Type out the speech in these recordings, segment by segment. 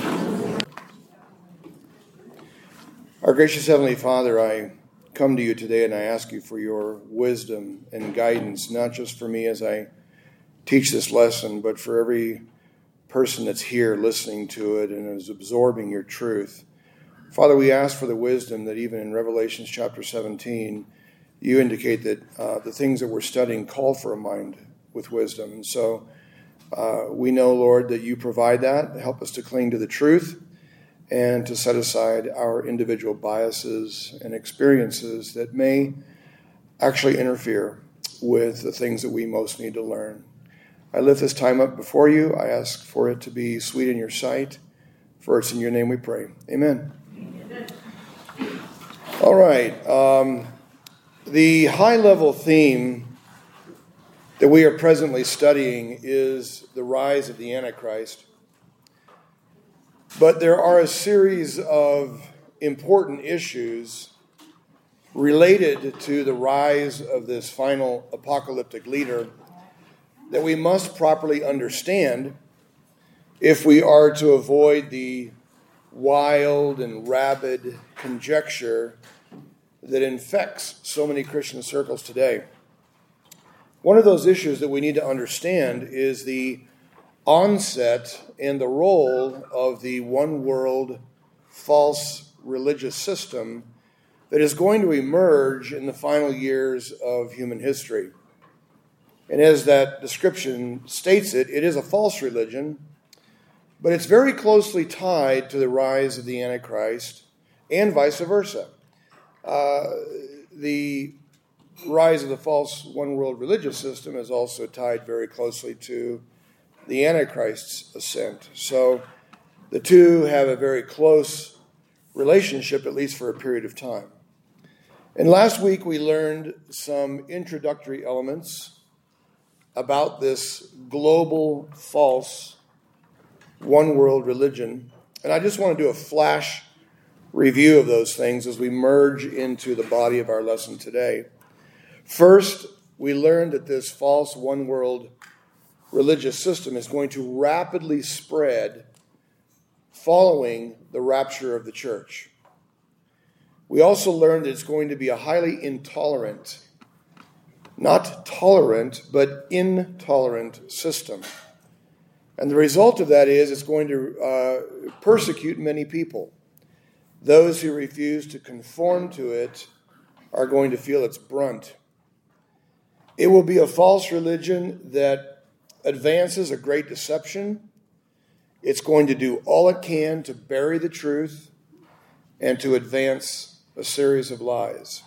Our gracious Heavenly Father, I come to you today and I ask you for your wisdom and guidance, not just for me as I teach this lesson, but for every person that's here listening to it and is absorbing your truth. Father, we ask for the wisdom that even in Revelation chapter 17, you indicate that the things that we're studying call for a mind with wisdom. And so we know, Lord, that you provide that. Help us to cling to the truth and to set aside our individual biases and experiences that may actually interfere with the things that we most need to learn. I lift this time up before you. I ask for it to be sweet in your sight. For it's in your name we pray. Amen. All right. The high-level theme that we are presently studying is the rise of the Antichrist. But there are a series of important issues related to the rise of this final apocalyptic leader that we must properly understand if we are to avoid the wild and rabid conjecture that infects so many Christian circles today. One of those issues that we need to understand is the onset and the role of the one world false religious system that is going to emerge in the final years of human history. And as that description states it, it is a false religion, but it's very closely tied to the rise of the Antichrist and vice versa. The rise of the false one world religious system is also tied very closely to the Antichrist's ascent. So the two have a very close relationship, at least for a period of time. And last week we learned some introductory elements about this global false one world religion. And I just want to do a flash review of those things as we merge into the body of our lesson today. First, we learned that this false one world religious system is going to rapidly spread following the rapture of the church. We also learned that it's going to be a highly intolerant, not tolerant, but intolerant system. And the result of that is it's going to persecute many people. Those who refuse to conform to it are going to feel its brunt. It will be a false religion that advances a great deception. It's going to do all it can to bury the truth and to advance a series of lies.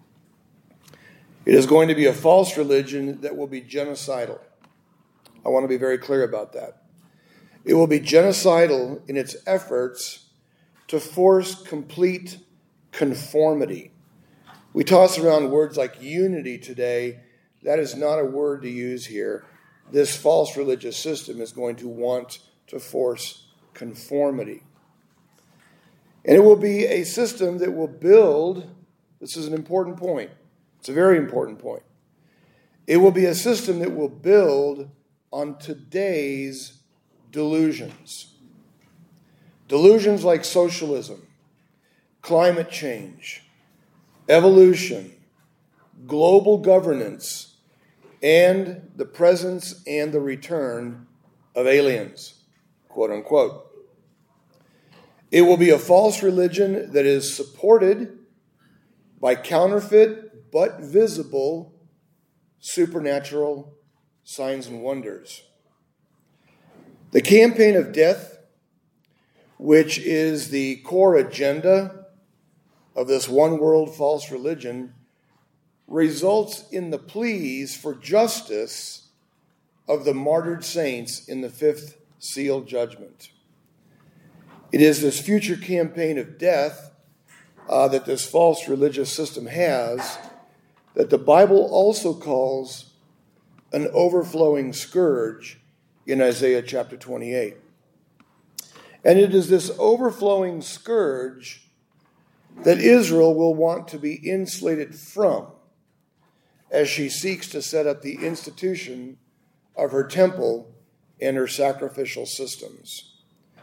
It is going to be a false religion that will be genocidal. I want to be very clear about that. It will be genocidal in its efforts to force complete conformity. We toss around words like unity today. That is not a word to use here. This false religious system is going to want to force conformity. And it will be a system that will build, this is an important point, it's a very important point. It will be a system that will build on today's delusions. Delusions like socialism, climate change, evolution, global governance, and the presence and the return of aliens, quote unquote. It will be a false religion that is supported by counterfeit but visible supernatural signs and wonders. The campaign of death, which is the core agenda of this one world false religion, results in the pleas for justice of the martyred saints in the fifth seal judgment. It is this future campaign of death that this false religious system has that the Bible also calls an overflowing scourge in Isaiah chapter 28. And it is this overflowing scourge that Israel will want to be insulated from as she seeks to set up the institution of her temple and her sacrificial systems.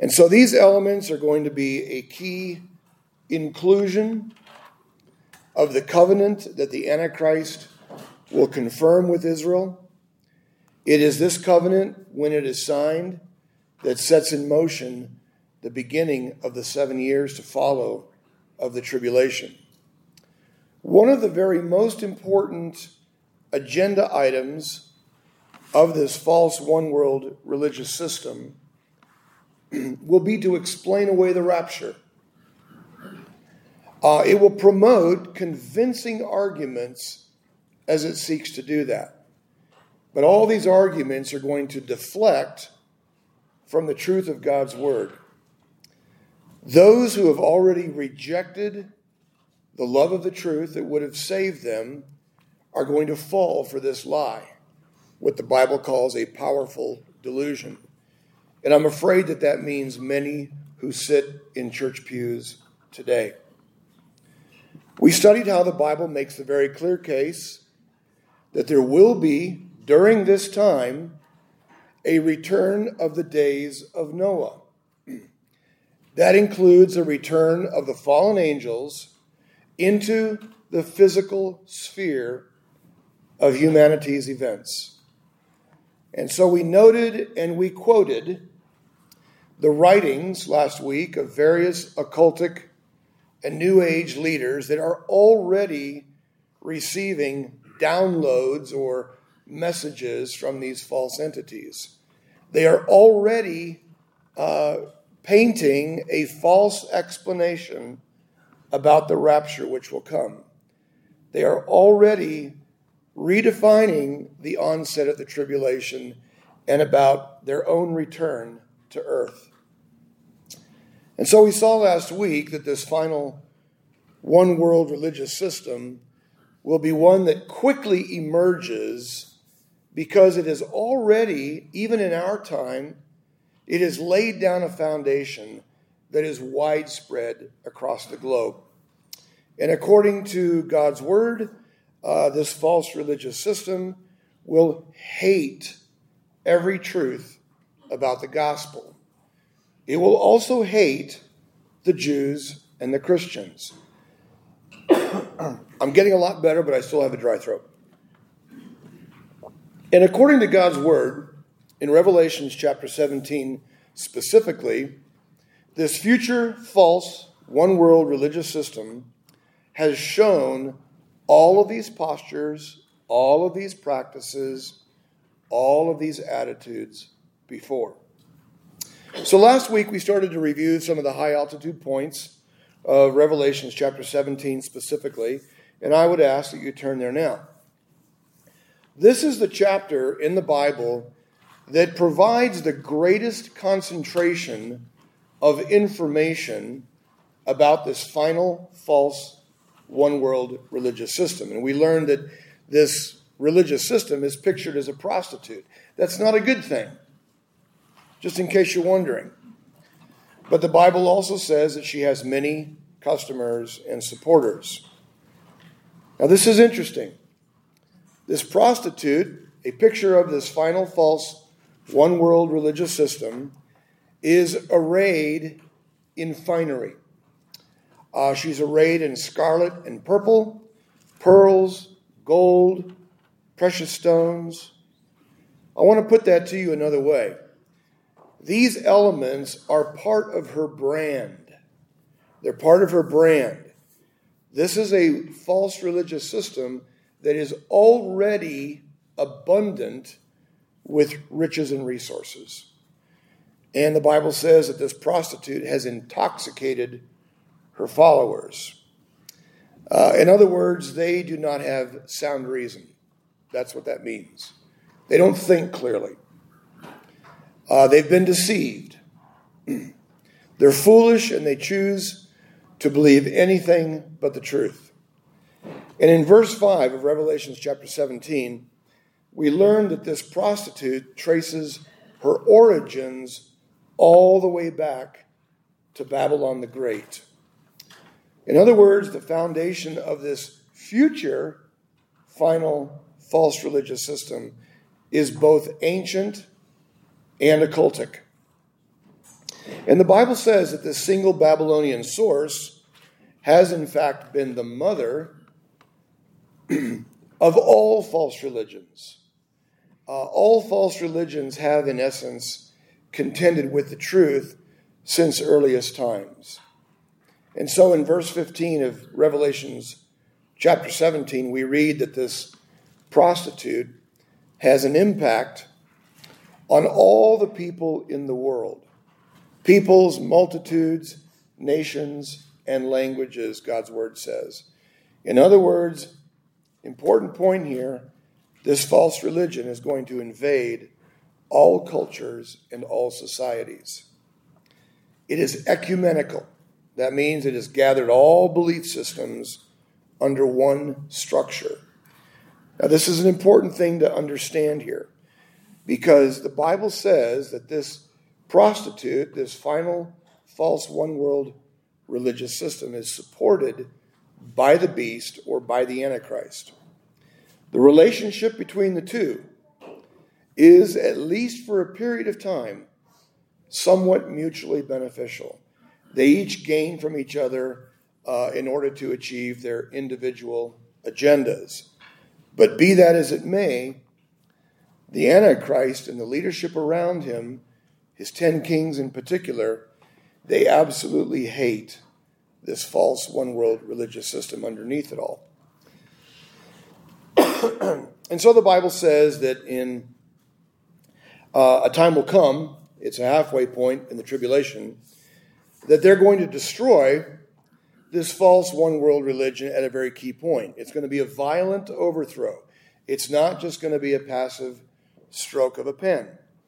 And so these elements are going to be a key inclusion of the covenant that the Antichrist will confirm with Israel. It is this covenant, when it is signed, that sets in motion the beginning of the 7 years to follow of the tribulation. One of the very most important agenda items of this false one-world religious system will be to explain away the rapture. It will promote convincing arguments as it seeks to do that. But all these arguments are going to deflect from the truth of God's word. Those who have already rejected the love of the truth that would have saved them are going to fall for this lie, what the Bible calls a powerful delusion. And I'm afraid that that means many who sit in church pews today. We studied how the Bible makes the very clear case that there will be, during this time, a return of the days of Noah. That includes a return of the fallen angels into the physical sphere of humanity's events. And so we noted and we quoted the writings last week of various occultic and New Age leaders that are already receiving downloads or messages from these false entities. They are already painting a false explanation about the rapture which will come. They are already redefining the onset of the tribulation and about their own return to earth. And so we saw last week that this final one world religious system will be one that quickly emerges because it is already, even in our time, it has laid down a foundation that is widespread across the globe. And according to God's word, this false religious system will hate every truth about the gospel. It will also hate the Jews and the Christians. I'm getting a lot better, but I still have a dry throat. And according to God's word, in Revelation chapter 17 specifically, this future false one-world religious system has shown all of these postures, all of these practices, all of these attitudes before. So last week we started to review some of the high-altitude points of Revelation chapter 17 specifically, and I would ask that you turn there now. This is the chapter in the Bible that provides the greatest concentration of information about this final false one-world religious system. And we learned that this religious system is pictured as a prostitute. That's not a good thing, just in case you're wondering. But the Bible also says that she has many customers and supporters. Now this is interesting. This prostitute, a picture of this final false one-world religious system, is arrayed in finery. She's arrayed in scarlet and purple, pearls, gold, precious stones. I want to put that to you another way. These elements are part of her brand. They're part of her brand. This is a false religious system that is already abundant with riches and resources. And the Bible says that this prostitute has intoxicated her followers. In other words, they do not have sound reason. That's what that means. They don't think clearly. They've been deceived. They're foolish and they choose to believe anything but the truth. And in verse 5 of Revelation chapter 17, we learn that this prostitute traces her origins all the way back to Babylon the Great. In other words, the foundation of this future final false religious system is both ancient and occultic. And the Bible says that this single Babylonian source has in fact been the mother of all false religions. All false religions have, in essence, contended with the truth since earliest times. And so in verse 15 of Revelations chapter 17, we read that this prostitute has an impact on all the people in the world. Peoples, multitudes, nations, and languages, God's word says. In other words, important point here, this false religion is going to invade all cultures and all societies. It is ecumenical. That means it has gathered all belief systems under one structure. Now, this is an important thing to understand here, because the Bible says that this prostitute, this final false one-world religious system, is supported by the beast or by the Antichrist. The relationship between the two is, at least for a period of time, somewhat mutually beneficial. They each gain from each other in order to achieve their individual agendas. But be that as it may, the Antichrist and the leadership around him, his 10 kings in particular, they absolutely hate this false one-world religious system underneath it all. And so the Bible says that in a time will come, it's a halfway point in the tribulation, that they're going to destroy this false one-world religion at a very key point. It's going to be a violent overthrow. It's not just going to be a passive stroke of a pen.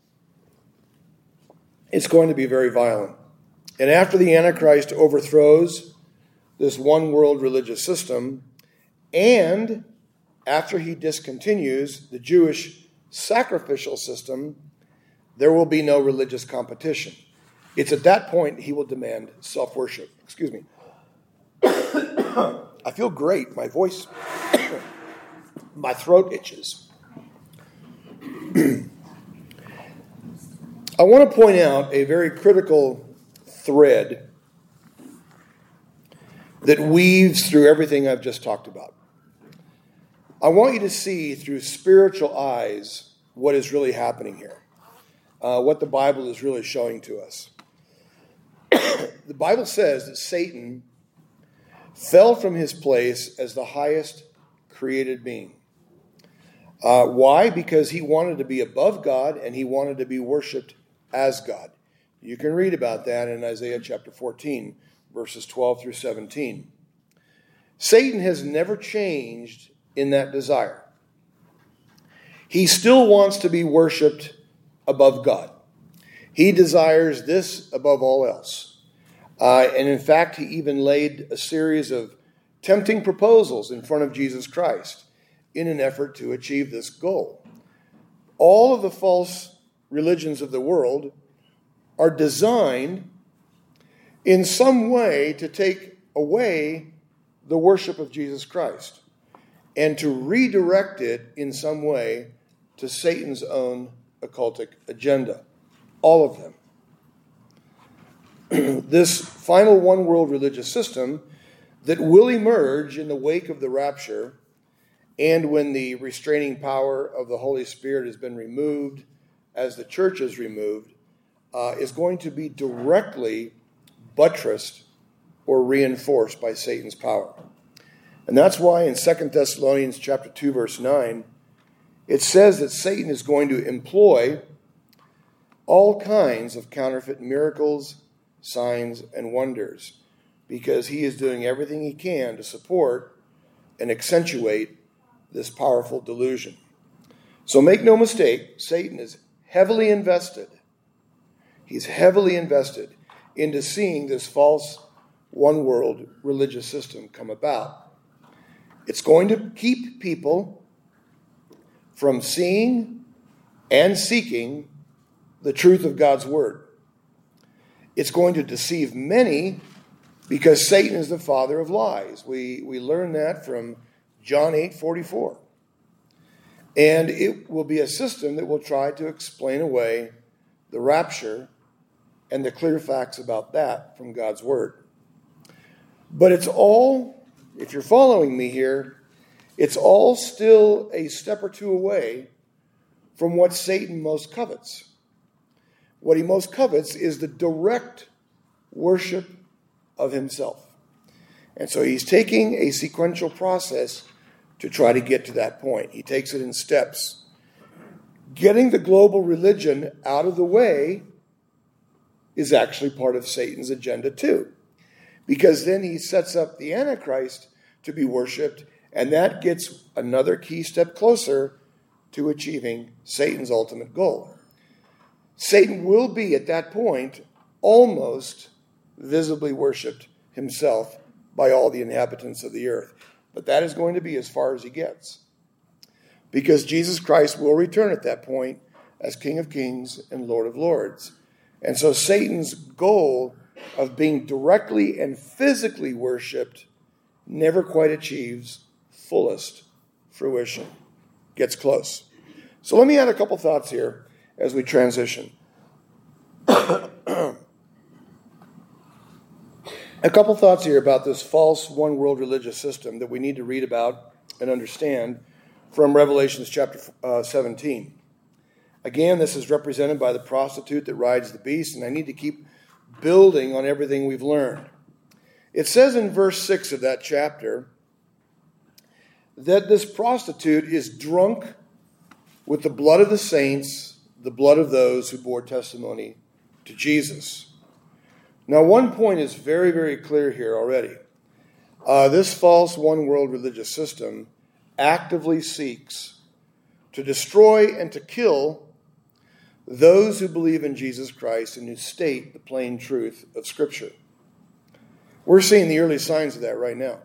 It's going to be very violent. And after the Antichrist overthrows this one-world religious system, and after he discontinues the Jewish sacrificial system, there will be no religious competition. It's at that point he will demand self-worship. Excuse me. I feel great. My voice, my throat itches. I want to point out a very critical thread that weaves through everything I've just talked about. I want you to see through spiritual eyes what is really happening here, what the Bible is really showing to us. The Bible says that Satan fell from his place as the highest created being. Why? Because he wanted to be above God and he wanted to be worshipped as God. You can read about that in Isaiah chapter 14, verses 12 through 17. Satan has never changed in that desire. He still wants to be worshipped above God. He desires this above all else. And in fact, he even laid a series of tempting proposals in front of Jesus Christ in an effort to achieve this goal. All of the false religions of the world are designed in some way to take away the worship of Jesus Christ and to redirect it in some way to Satan's own occultic agenda. All of them. This final one-world religious system that will emerge in the wake of the rapture and when the restraining power of the Holy Spirit has been removed, as the church is removed, is going to be directly buttressed or reinforced by Satan's power. And that's why in 2 Thessalonians chapter 2, verse 9, it says that Satan is going to employ all kinds of counterfeit miracles, signs, and wonders, because he is doing everything he can to support and accentuate this powerful delusion. So make no mistake, Satan is heavily invested. He's heavily invested into seeing this false one-world religious system come about. It's going to keep people from seeing and seeking the truth of God's word. It's going to deceive many because Satan is the father of lies. We learn that from John 8:44. And it will be a system that will try to explain away the rapture and the clear facts about that from God's Word. But it's all, if you're following me here, it's all still a step or two away from what Satan most covets. What he most covets is the direct worship of himself. And so he's taking a sequential process to try to get to that point. He takes it in steps. Getting the global religion out of the way is actually part of Satan's agenda too. Because then he sets up the Antichrist to be worshipped, and that gets another key step closer to achieving Satan's ultimate goal. Satan will be, at that point, almost visibly worshipped himself by all the inhabitants of the earth. But that is going to be as far as he gets. Because Jesus Christ will return at that point as King of Kings and Lord of Lords. And so Satan's goal of being directly and physically worshipped never quite achieves fullest fruition. Gets close. So let me add a couple thoughts here as we transition. A couple thoughts here about this false one-world religious system that we need to read about and understand from Revelation chapter 17. Again, this is represented by the prostitute that rides the beast, and I need to keep building on everything we've learned. It says in verse 6 of that chapter that this prostitute is drunk with the blood of the saints, the blood of those who bore testimony to Jesus. Now, one point is very, very clear here already. This false one-world religious system actively seeks to destroy and to kill those who believe in Jesus Christ and who state the plain truth of Scripture. We're seeing the early signs of that right now.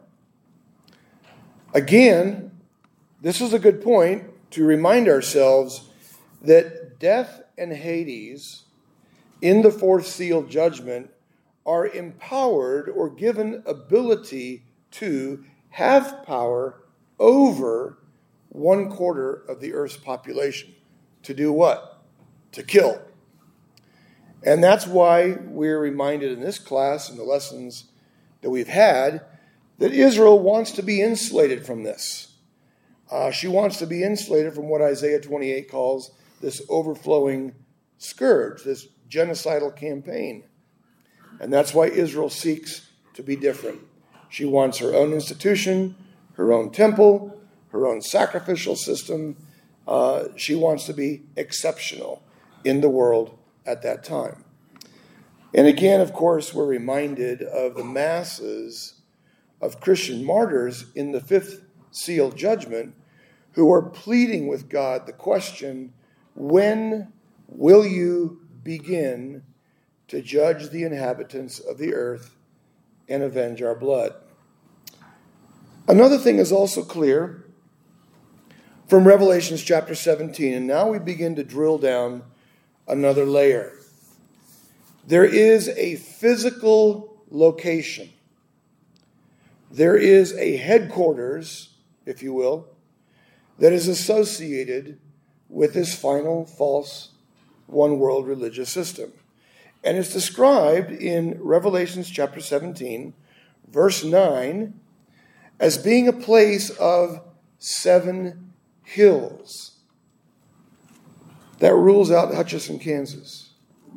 Again, this is a good point to remind ourselves that death and Hades in the fourth seal judgment are empowered or given ability to have power over 1/4 of the earth's population. To do what? To kill. And that's why we're reminded in this class and the lessons that we've had that Israel wants to be insulated from this. She wants to be insulated from what Isaiah 28 calls this overflowing scourge, this genocidal campaign. And that's why Israel seeks to be different. She wants her own institution, her own temple, her own sacrificial system. She wants to be exceptional in the world at that time. And again, of course, we're reminded of the masses of Christian martyrs in the fifth seal judgment who are pleading with God the question, when will you begin to judge the inhabitants of the earth and avenge our blood? Another thing is also clear from Revelation chapter 17, and now we begin to drill down another layer. There is a physical location. There is a headquarters, if you will, that is associated with this final false one-world religious system. And it's described in Revelation chapter 17, verse 9, as being a place of 7 hills. That rules out Hutchinson, Kansas.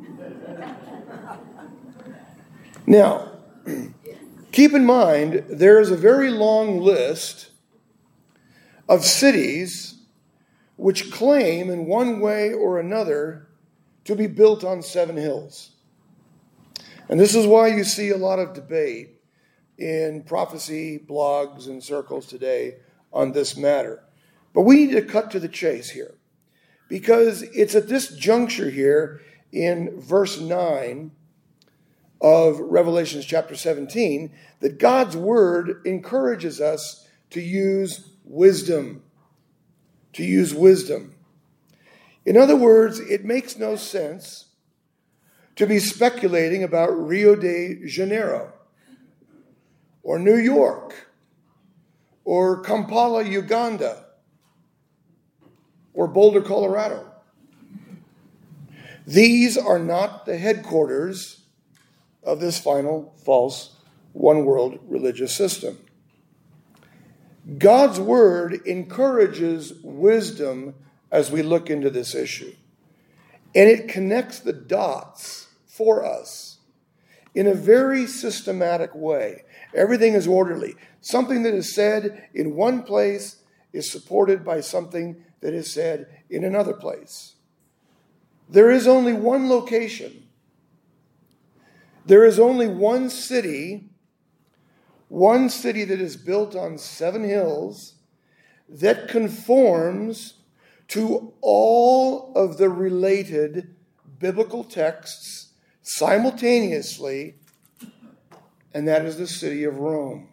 Now, keep in mind, there is a very long list of cities which claim in one way or another to be built on 7 hills. And this is why you see a lot of debate in prophecy blogs and circles today on this matter. But we need to cut to the chase here, because it's at this juncture here in verse 9 of Revelation chapter 17 that God's word encourages us to use wisdom. To use wisdom. In other words, it makes no sense to be speculating about Rio de Janeiro or New York or Kampala, Uganda or Boulder, Colorado. These are not the headquarters of this final false one-world religious system. God's word encourages wisdom as we look into this issue. And it connects the dots for us in a very systematic way. Everything is orderly. Something that is said in one place is supported by something that is said in another place. There is only one location. There is only one city that is built on 7 hills that conforms to all of the related biblical texts simultaneously, and that is the city of Rome.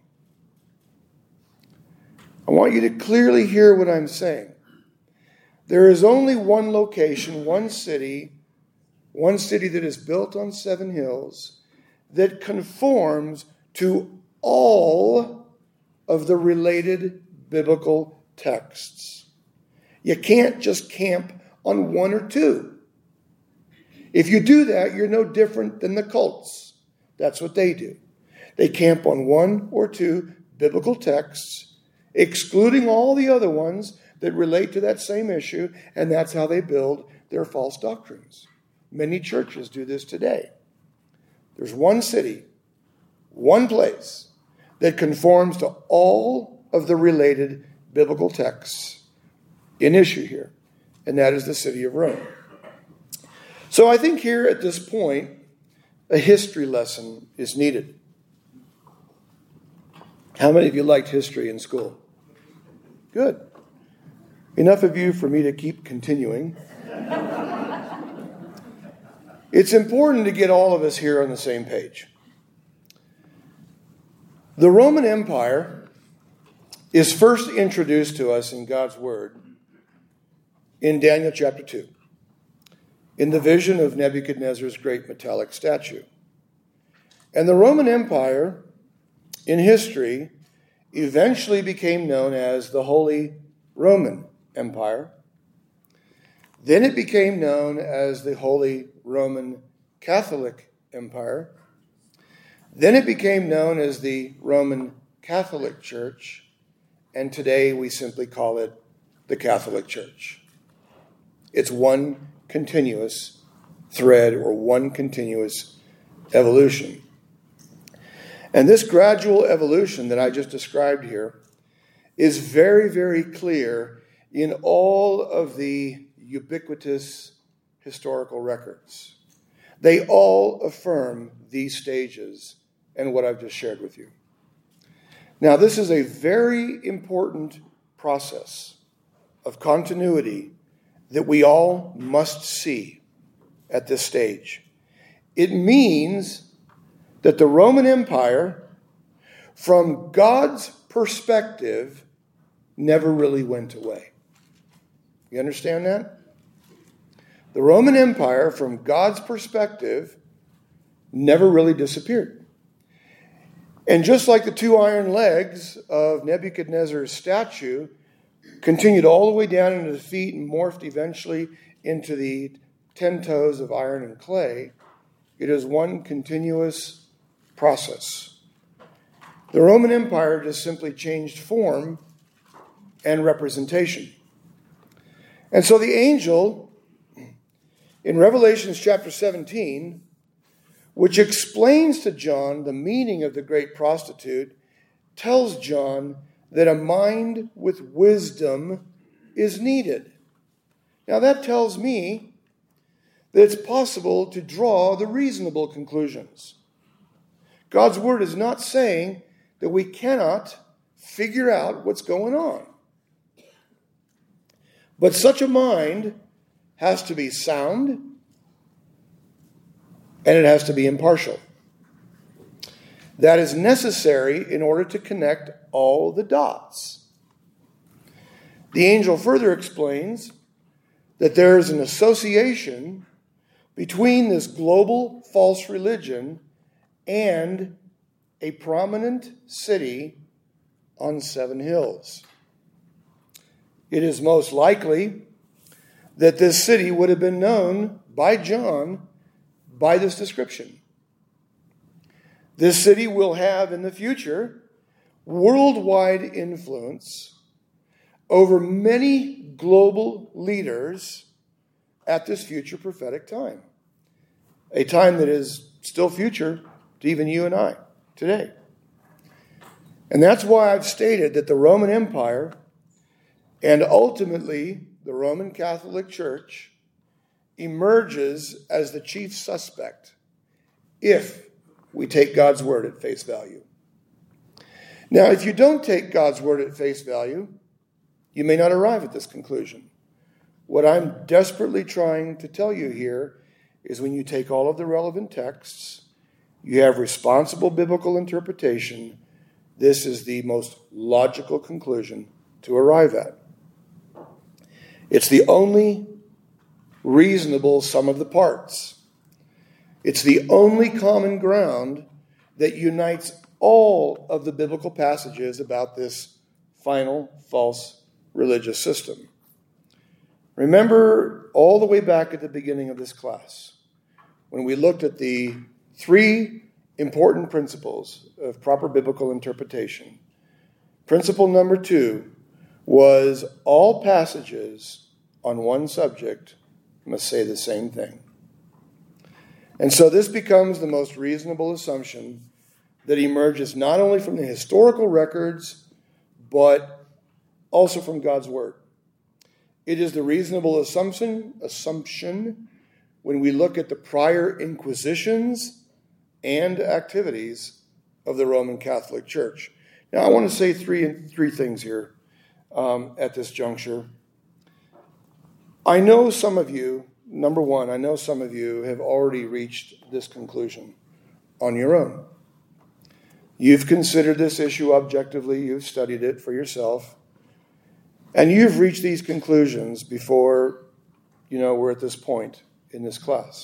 I want you to clearly hear what I'm saying. There is only one location, one city that is built on 7 hills that conforms to all of the related biblical texts. You can't just camp on 1 or 2. If you do that, you're no different than the cults. That's what they do. They camp on 1 or 2 biblical texts, excluding all the other ones that relate to that same issue, and that's how they build their false doctrines. Many churches do this today. There's one city, one place that conforms to all of the related biblical texts in issue here, and that is the city of Rome. So I think here at this point, a history lesson is needed. How many of you liked history in school? Good. Enough of you for me to keep continuing. It's important to get all of us here on the same page. The Roman Empire is first introduced to us in God's Word in Daniel chapter 2, in the vision of Nebuchadnezzar's great metallic statue. And the Roman Empire, in history, eventually became known as the Holy Roman Empire. Then it became known as the Holy Roman Catholic Empire. Then it became known as the Roman Catholic Church. And today we simply call it the Catholic Church. It's one continuous thread or one continuous evolution. And this gradual evolution that I just described here is very, very clear in all of the ubiquitous historical records. They all affirm these stages and what I've just shared with you. Now, this is a very important process of continuity that we all must see at this stage. It means that the Roman Empire, from God's perspective, never really went away. You understand that? The Roman Empire, from God's perspective, never really disappeared. And just like the 2 iron legs of Nebuchadnezzar's statue continued all the way down into the feet and morphed eventually into the 10 toes of iron and clay, it is one continuous process. The Roman Empire just simply changed form and representation. And so the angel in Revelation chapter 17, which explains to John the meaning of the great prostitute, tells John that a mind with wisdom is needed. Now that tells me that it's possible to draw the reasonable conclusions. God's word is not saying that we cannot figure out what's going on. But such a mind has to be sound and it has to be impartial. That is necessary in order to connect all the dots. The angel further explains that there is an association between this global false religion and a prominent city on 7 hills. It is most likely that this city would have been known by John by this description. This city will have in the future worldwide influence over many global leaders at this future prophetic time. A time that is still future to even you and I today. And that's why I've stated that the Roman Empire and ultimately the Roman Catholic Church emerges as the chief suspect if we take God's word at face value. Now, if you don't take God's word at face value, you may not arrive at this conclusion. What I'm desperately trying to tell you here is when you take all of the relevant texts, you have responsible biblical interpretation, this is the most logical conclusion to arrive at. It's the only reasonable sum of the parts. It's the only common ground that unites all of the biblical passages about this final false religious system. Remember all the way back at the beginning of this class, when we looked at the three important principles of proper biblical interpretation. Principle number 2 was all passages on one subject must say the same thing. And so this becomes the most reasonable assumption that emerges not only from the historical records, but also from God's word. It is the reasonable assumption when we look at the prior inquisitions and activities of the Roman Catholic Church. Now, I want to say three things here at this juncture. I know some of you, number one, I know some of you have already reached this conclusion on your own. You've considered this issue objectively, you've studied it for yourself, and you've reached these conclusions before, we're at this point in this class.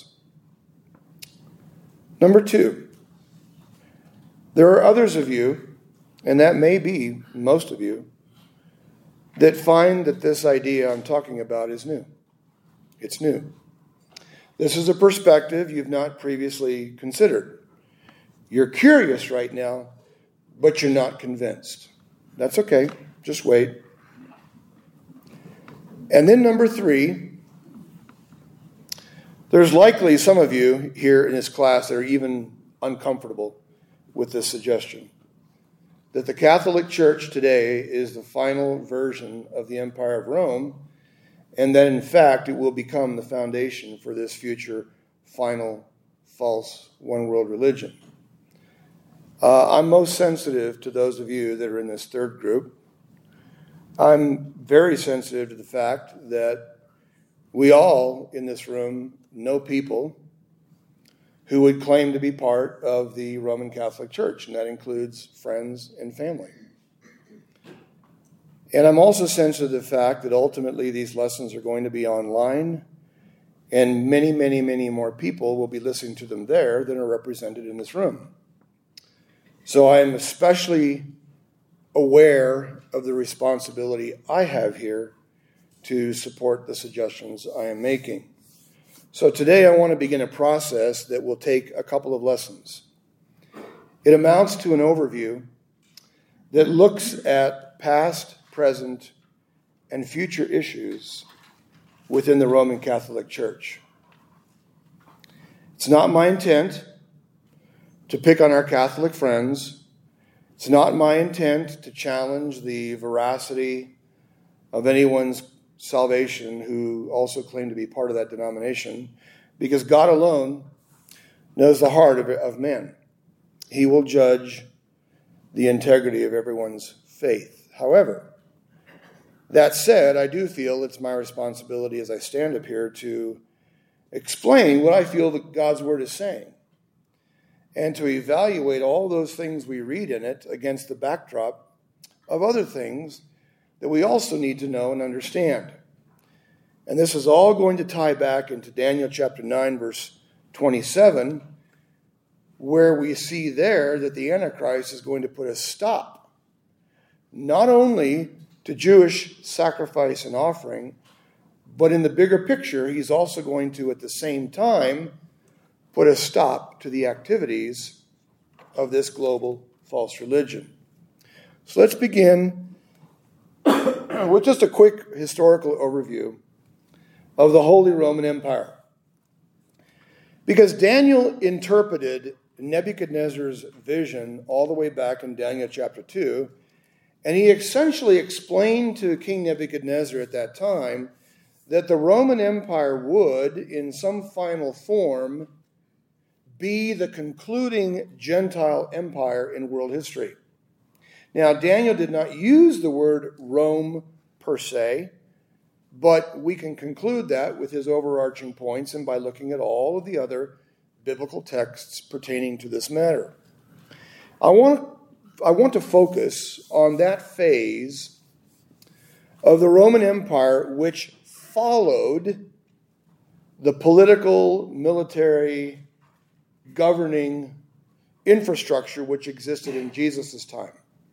Number 2, there are others of you, and that may be most of you, that find that this idea I'm talking about is new. It's new. This is a perspective you've not previously considered. You're curious right now, but you're not convinced. That's okay. Just wait. And then number 3, there's likely some of you here in this class that are even uncomfortable with this suggestion, that the Catholic Church today is the final version of the Empire of Rome, and that in fact it will become the foundation for this future final false one-world religion. I'm most sensitive to those of you that are in this third group. I'm very sensitive to the fact that we all in this room know people who would claim to be part of the Roman Catholic Church, and that includes friends and family. And I'm also sensitive to the fact that ultimately these lessons are going to be online, and many, many, many more people will be listening to them there than are represented in this room. So I am especially aware of the responsibility I have here to support the suggestions I am making. So today I want to begin a process that will take a couple of lessons. It amounts to an overview that looks at past, present, and future issues within the Roman Catholic Church. It's not my intent to pick on our Catholic friends. It's not my intent to challenge the veracity of anyone's salvation who also claim to be part of that denomination, because God alone knows the heart of men. He will judge the integrity of everyone's faith. However, that said, I do feel it's my responsibility as I stand up here to explain what I feel that God's word is saying, and to evaluate all those things we read in it against the backdrop of other things that we also need to know and understand. And this is all going to tie back into Daniel chapter 9, verse 27, where we see there that the Antichrist is going to put a stop, not only to Jewish sacrifice and offering, But in the bigger picture, he's also going to, at the same time, put a stop to the activities of this global false religion. So let's begin with just a quick historical overview of the Holy Roman Empire. Because Daniel interpreted Nebuchadnezzar's vision all the way back in Daniel chapter 2, and he essentially explained to King Nebuchadnezzar at that time that the Roman Empire would, in some final form, be the concluding Gentile empire in world history. Now, Daniel did not use the word Rome per se, but we can conclude that with his overarching points and by looking at all of the other biblical texts pertaining to this matter. I want to focus on that phase of the Roman Empire which followed the political, military, governing infrastructure which existed in Jesus' time.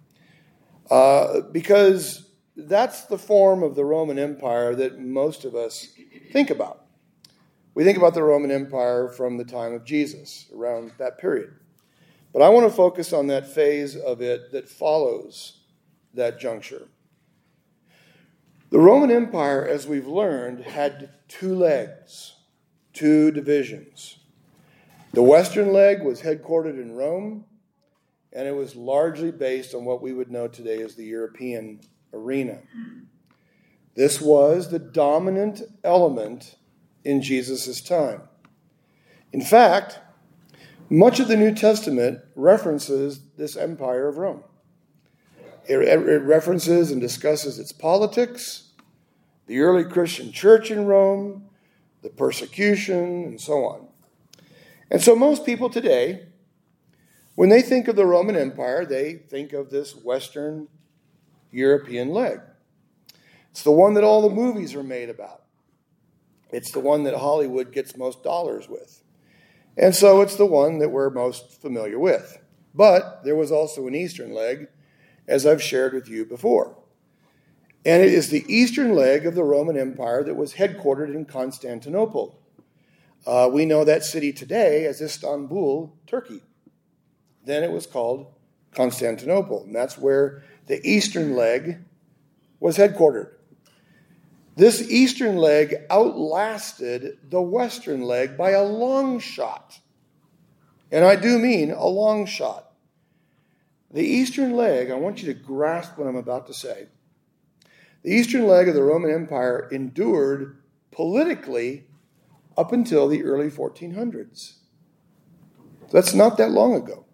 Because that's the form of the Roman Empire that most of us think about. We think about the Roman Empire from the time of Jesus, around that period. But I want to focus on that phase of it that follows that juncture. The Roman Empire, as we've learned, had two legs, two divisions. The western leg was headquartered in Rome, and it was largely based on what we would know today as the European arena. This was the dominant element in Jesus' time. In fact, much of the New Testament references this empire of Rome. It references and discusses its politics, the early Christian church in Rome, the persecution, and so on. And so most people today, when they think of the Roman Empire, they think of this Western European leg. It's the one that all the movies are made about. It's the one that Hollywood gets most dollars with. And so it's the one that we're most familiar with. But there was also an Eastern leg, as I've shared with you before. And it is the Eastern leg of the Roman Empire that was headquartered in Constantinople. We know that city today as Istanbul, Turkey. Then it was called Constantinople, and that's where the Eastern leg was headquartered. This Eastern leg outlasted the Western leg by a long shot. And I do mean a long shot. The Eastern leg, I want you to grasp what I'm about to say. The Eastern leg of the Roman Empire endured politically up until the early 1400s. That's not that long ago.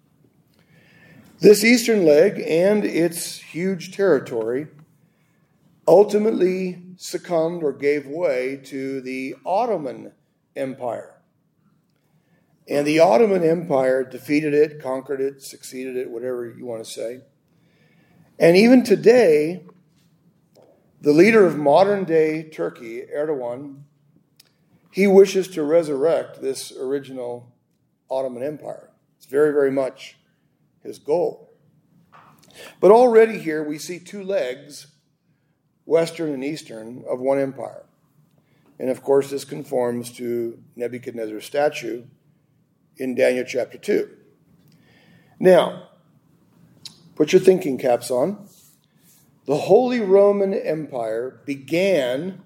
This Eastern leg and its huge territory ultimately succumbed or gave way to the Ottoman Empire. And the Ottoman Empire defeated it, conquered it, succeeded it, whatever you want to say. And even today, the leader of modern-day Turkey, Erdogan, he wishes to resurrect this original Ottoman Empire. It's very, very much his goal. But already here we see two legs, Western and Eastern, of one empire. And of course this conforms to Nebuchadnezzar's statue in Daniel chapter 2. Now, put your thinking caps on. The Holy Roman Empire began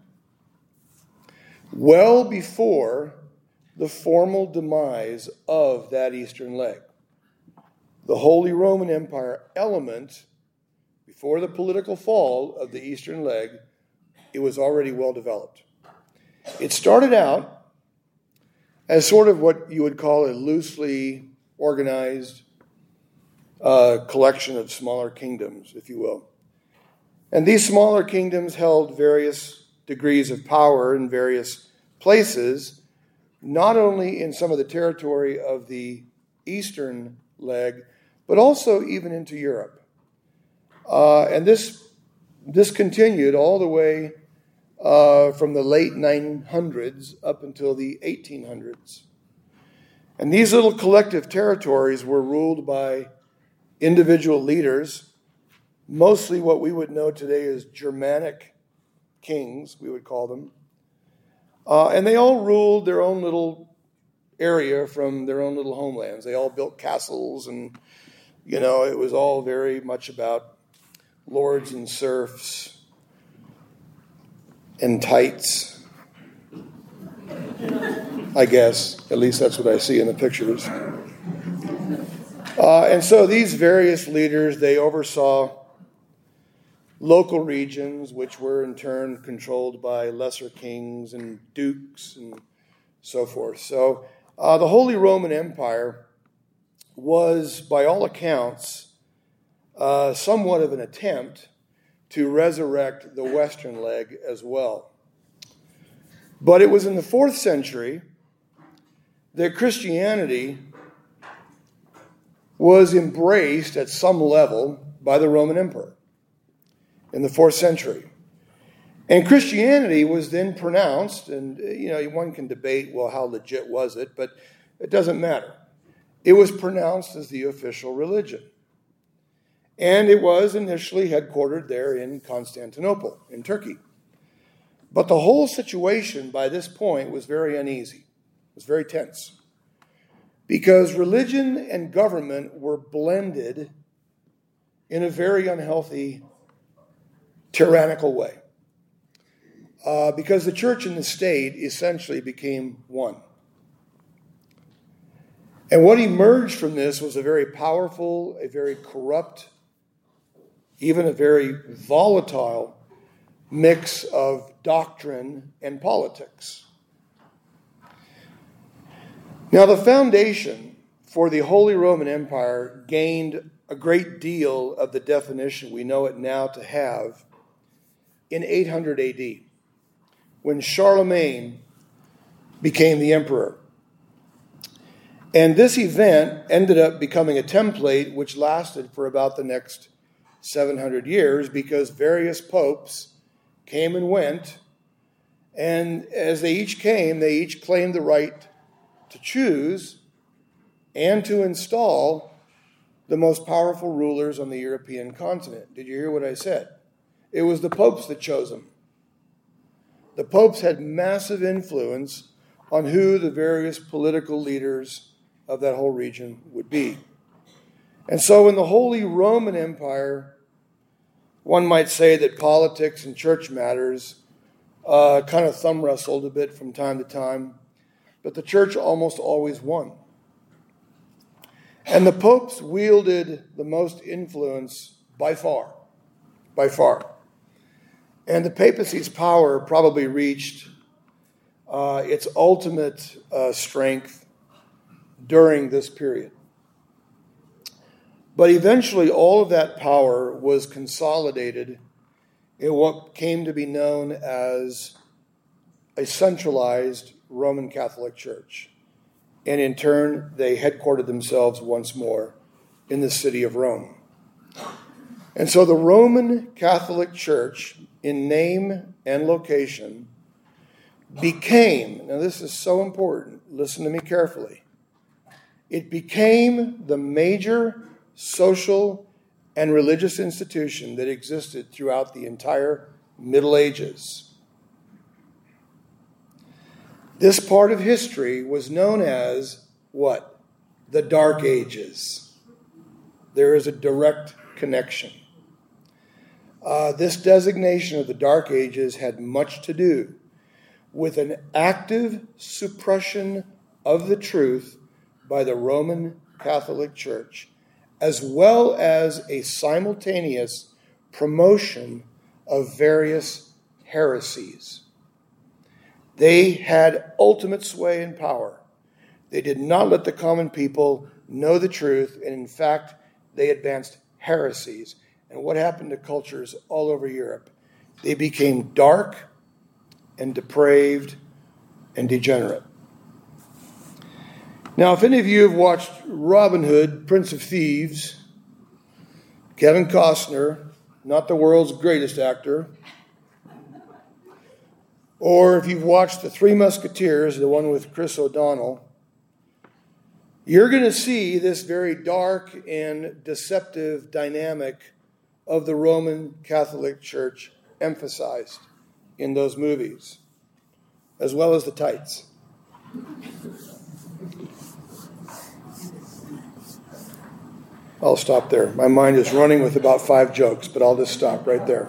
well before the formal demise of that Eastern leg. The Holy Roman Empire element, before the political fall of the Eastern leg, it was already well developed. It started out as sort of what you would call a loosely organized collection of smaller kingdoms, if you will. And these smaller kingdoms held various degrees of power in various places, not only in some of the territory of the Eastern leg, but also even into Europe. And this continued all the way from the late 900s up until the 1800s. And these little collective territories were ruled by individual leaders, mostly what we would know today as Germanic kings, we would call them. And they all ruled their own little area from their own little homelands. They all built castles, and, it was all very much about lords and serfs and tights, I guess. At least that's what I see in the pictures. And so these various leaders, they oversaw local regions, which were in turn controlled by lesser kings and dukes and so forth. So the Holy Roman Empire was, by all accounts, somewhat of an attempt to resurrect the Western leg as well. But it was in the 4th century that Christianity was embraced at some level by the Roman Emperor in the 4th century. And Christianity was then pronounced, and one can debate, well, how legit was it, but it doesn't matter. It was pronounced as the official religion. And it was initially headquartered there in Constantinople, in Turkey. But the whole situation by this point was very uneasy. It was very tense. Because religion and government were blended in a very unhealthy, tyrannical way. Because the church and the state essentially became one. And what emerged from this was a very powerful, a very corrupt, even a very volatile mix of doctrine and politics. Now, the foundation for the Holy Roman Empire gained a great deal of the definition we know it now to have in 800 AD, when Charlemagne became the emperor. And this event ended up becoming a template which lasted for about the next 700 years, because various popes came and went, and as they each came, they each claimed the right to choose and to install the most powerful rulers on the European continent. Did you hear what I said? It was the popes that chose them. The popes had massive influence on who the various political leaders of that whole region would be. And so in the Holy Roman Empire, one might say that politics and church matters kind of thumb wrestled a bit from time to time, but the church almost always won. And the popes wielded the most influence by far. And the papacy's power probably reached its ultimate strength during this period. But eventually all of that power was consolidated in what came to be known as a centralized Roman Catholic Church. And in turn, they headquartered themselves once more in the city of Rome. And so the Roman Catholic Church, in name and location, became, now this is so important, listen to me carefully, it became the major social and religious institution that existed throughout the entire Middle Ages. This part of history was known as, what? The Dark Ages. There is a direct connection. This designation of the Dark Ages had much to do with an active suppression of the truth by the Roman Catholic Church, as well as a simultaneous promotion of various heresies. They had ultimate sway and power. They did not let the common people know the truth, and in fact, they advanced heresies. And what happened to cultures all over Europe? They became dark and depraved and degenerate. Now, if any of you have watched Robin Hood, Prince of Thieves, Kevin Costner, not the world's greatest actor, or if you've watched The Three Musketeers, the one with Chris O'Donnell, you're going to see this very dark and deceptive dynamic of the Roman Catholic Church emphasized in those movies. as well as the tights. I'll stop there. My mind is running with about 5 jokes, but I'll just stop right there.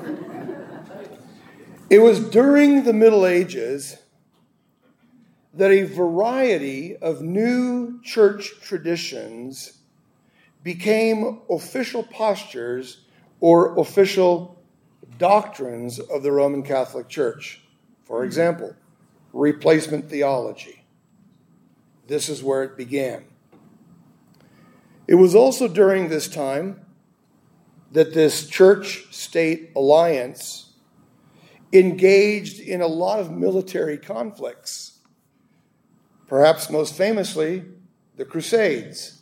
It was during the Middle Ages that a variety of new church traditions became official postures or official doctrines of the Roman Catholic Church. For example, replacement theology. This is where it began. It was also during this time that this church-state alliance engaged in a lot of military conflicts. Perhaps most famously, the Crusades.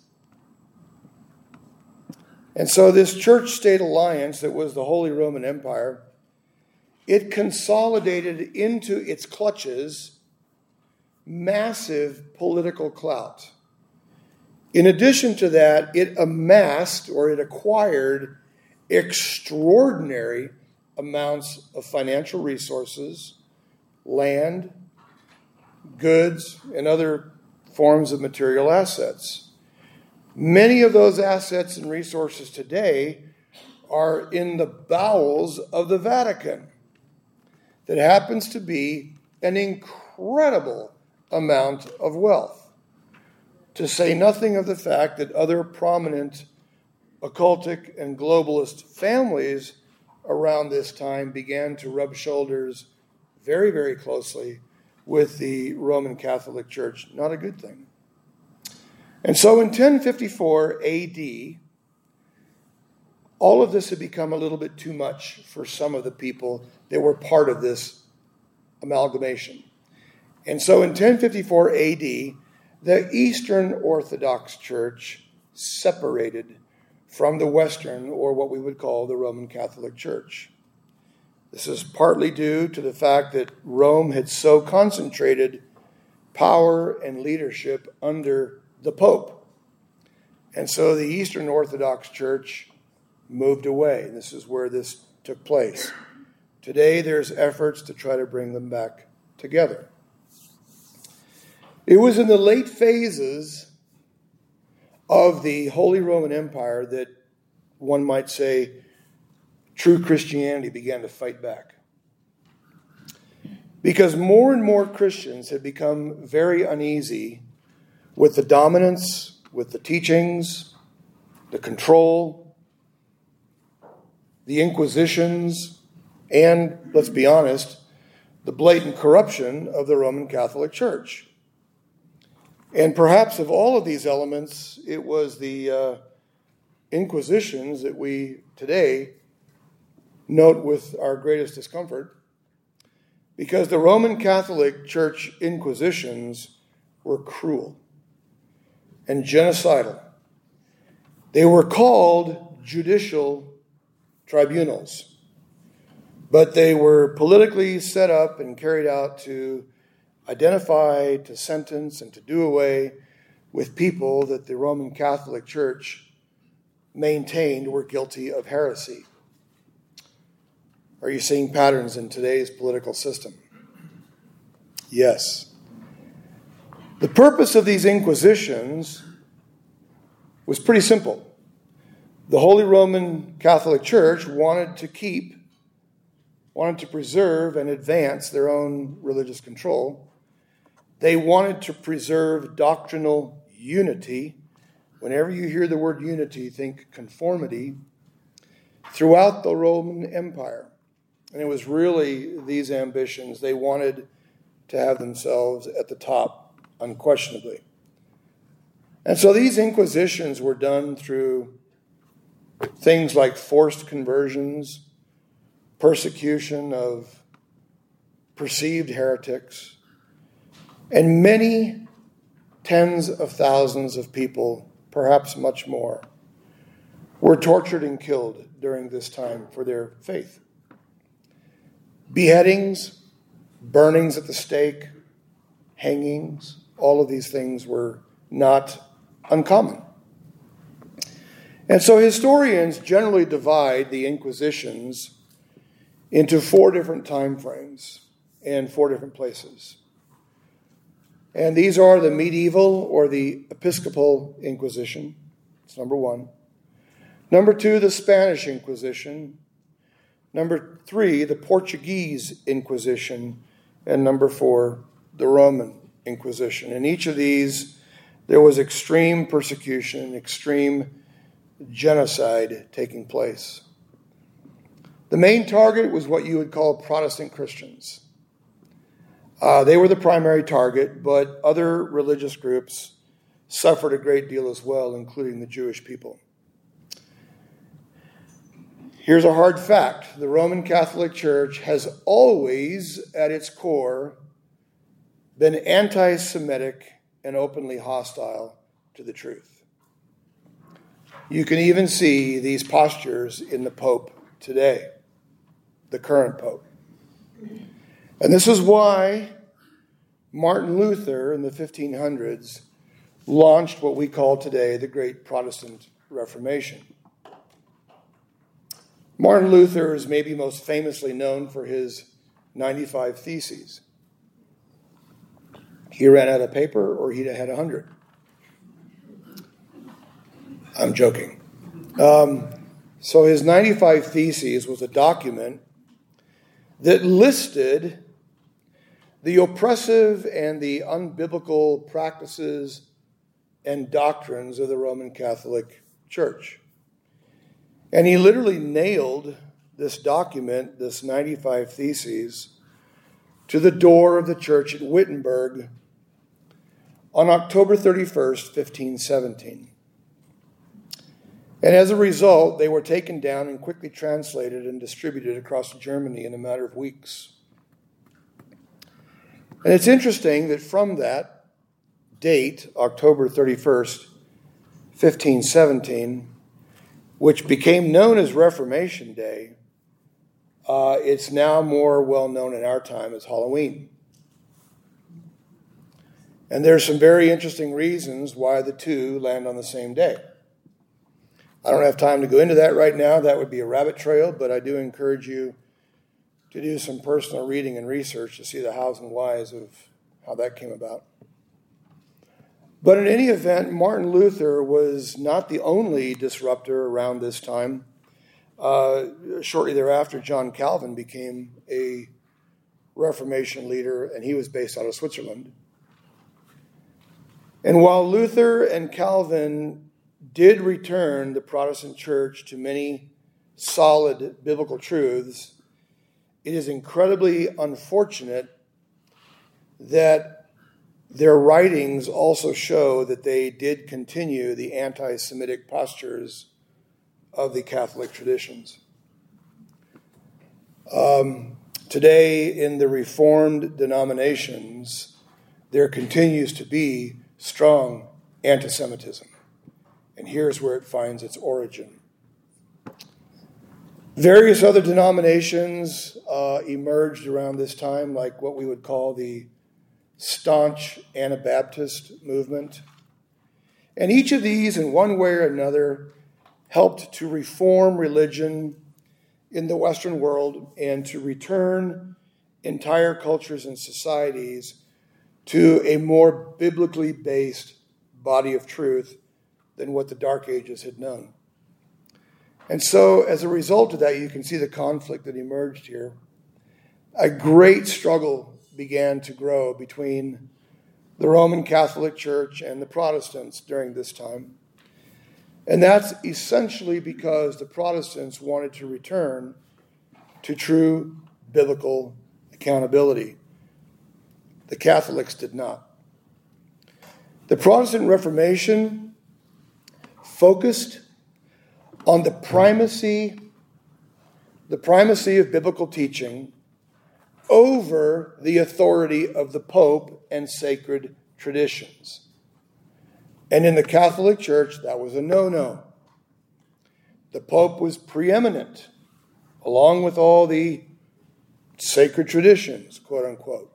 And so this church-state alliance that was the Holy Roman Empire, it consolidated into its clutches massive political clout. In addition to that, it amassed or it acquired extraordinary amounts of financial resources, land, goods, and other forms of material assets. Many of those assets and resources today are in the bowels of the Vatican. That happens to be an incredible amount of wealth. To say nothing of the fact that other prominent occultic and globalist families around this time began to rub shoulders very, very closely with the Roman Catholic Church. Not a good thing. And so in 1054 AD, all of this had become a little bit too much for some of the people that were part of this amalgamation. And so in 1054 AD, the Eastern Orthodox Church separated from the Western, or what we would call the Roman Catholic Church. This is partly due to the fact that Rome had so concentrated power and leadership under the Pope. And so the Eastern Orthodox Church moved away. And this is where this took place. Today, there's efforts to try to bring them back together. It was in the late phases of the Holy Roman Empire that one might say true Christianity began to fight back. Because more and more Christians had become very uneasy with the dominance, with the teachings, the control, the inquisitions, and, let's be honest, the blatant corruption of the Roman Catholic Church. And perhaps of all of these elements, it was the inquisitions that we today note with our greatest discomfort, because the Roman Catholic Church inquisitions were cruel and genocidal. They were called judicial tribunals, but they were politically set up and carried out to identify, to sentence, and to do away with people that the Roman Catholic Church maintained were guilty of heresy. Are you seeing patterns in today's political system? Yes. The purpose of these inquisitions was pretty simple. The Holy Roman Catholic Church wanted to preserve and advance their own religious control. They wanted to preserve doctrinal unity. Whenever you hear the word unity, think conformity throughout the Roman Empire. And it was really these ambitions. They wanted to have themselves at the top, unquestionably. And so these inquisitions were done through things like forced conversions, persecution of perceived heretics, and many tens of thousands of people, perhaps much more, were tortured and killed during this time for their faith. Beheadings, burnings at the stake, hangings, all of these things were not uncommon. And so historians generally divide the Inquisitions into 4 different time frames and 4 different places. And these are the medieval or the Episcopal Inquisition. That's number one. Number two, the Spanish Inquisition. Number three, the Portuguese Inquisition. And number four, the Roman Inquisition. In each of these, there was extreme persecution, extreme genocide taking place. The main target was what you would call Protestant Christians. They were the primary target, but other religious groups suffered a great deal as well, including the Jewish people. Here's a hard fact. The Roman Catholic Church has always, at its core, been anti-Semitic and openly hostile to the truth. You can even see these postures in the Pope today, the current Pope. And this is why Martin Luther in the 1500s launched what we call today the Great Protestant Reformation. Martin Luther is maybe most famously known for his 95 Theses. He ran out of paper, or he'd have had 100. I'm joking. So his 95 Theses was a document that listed the oppressive and the unbiblical practices and doctrines of the Roman Catholic Church. And he literally nailed this document, this 95 Theses, to the door of the church at Wittenberg on October 31st, 1517. And as a result, they were taken down and quickly translated and distributed across Germany in a matter of weeks. And it's interesting that from that date, October 31st, 1517, which became known as Reformation Day, it's now more well known in our time as Halloween. And there's some very interesting reasons why the two land on the same day. I don't have time to go into that right now. That would be a rabbit trail, but I do encourage you to do some personal reading and research to see the hows and whys of how that came about. But in any event, Martin Luther was not the only disruptor around this time. Shortly thereafter, John Calvin became a Reformation leader, and he was based out of Switzerland. And while Luther and Calvin did return the Protestant church to many solid biblical truths, it is incredibly unfortunate that their writings also show that they did continue the anti-Semitic postures of the Catholic traditions. Today, in the Reformed denominations, there continues to be strong anti-Semitism. And here's where it finds its origin. Various other denominations emerged around this time, like what we would call the staunch Anabaptist movement. And each of these, in one way or another, helped to reform religion in the Western world and to return entire cultures and societies to a more biblically based body of truth than what the Dark Ages had known. And so, as a result of that, you can see the conflict that emerged here. A great struggle began to grow between the Roman Catholic Church and the Protestants during this time. And that's essentially because the Protestants wanted to return to true biblical accountability. The Catholics did not. The Protestant Reformation focused on the primacy of biblical teaching over the authority of the Pope and sacred traditions. And in the Catholic Church, that was a no-no. The Pope was preeminent, along with all the sacred traditions, quote unquote.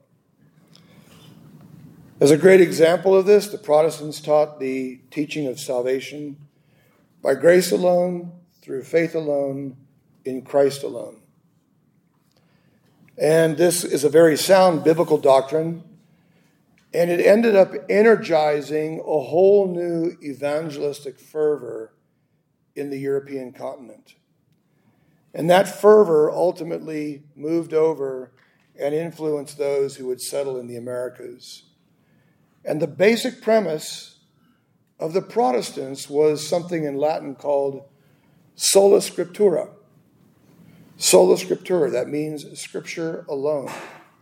As a great example of this, the Protestants taught the teaching of salvation by grace alone, through faith alone, in Christ alone. And this is a very sound biblical doctrine. And it ended up energizing a whole new evangelistic fervor in the European continent. And that fervor ultimately moved over and influenced those who would settle in the Americas. And the basic premise of the Protestants was something in Latin called sola scriptura. Sola scriptura, that means scripture alone.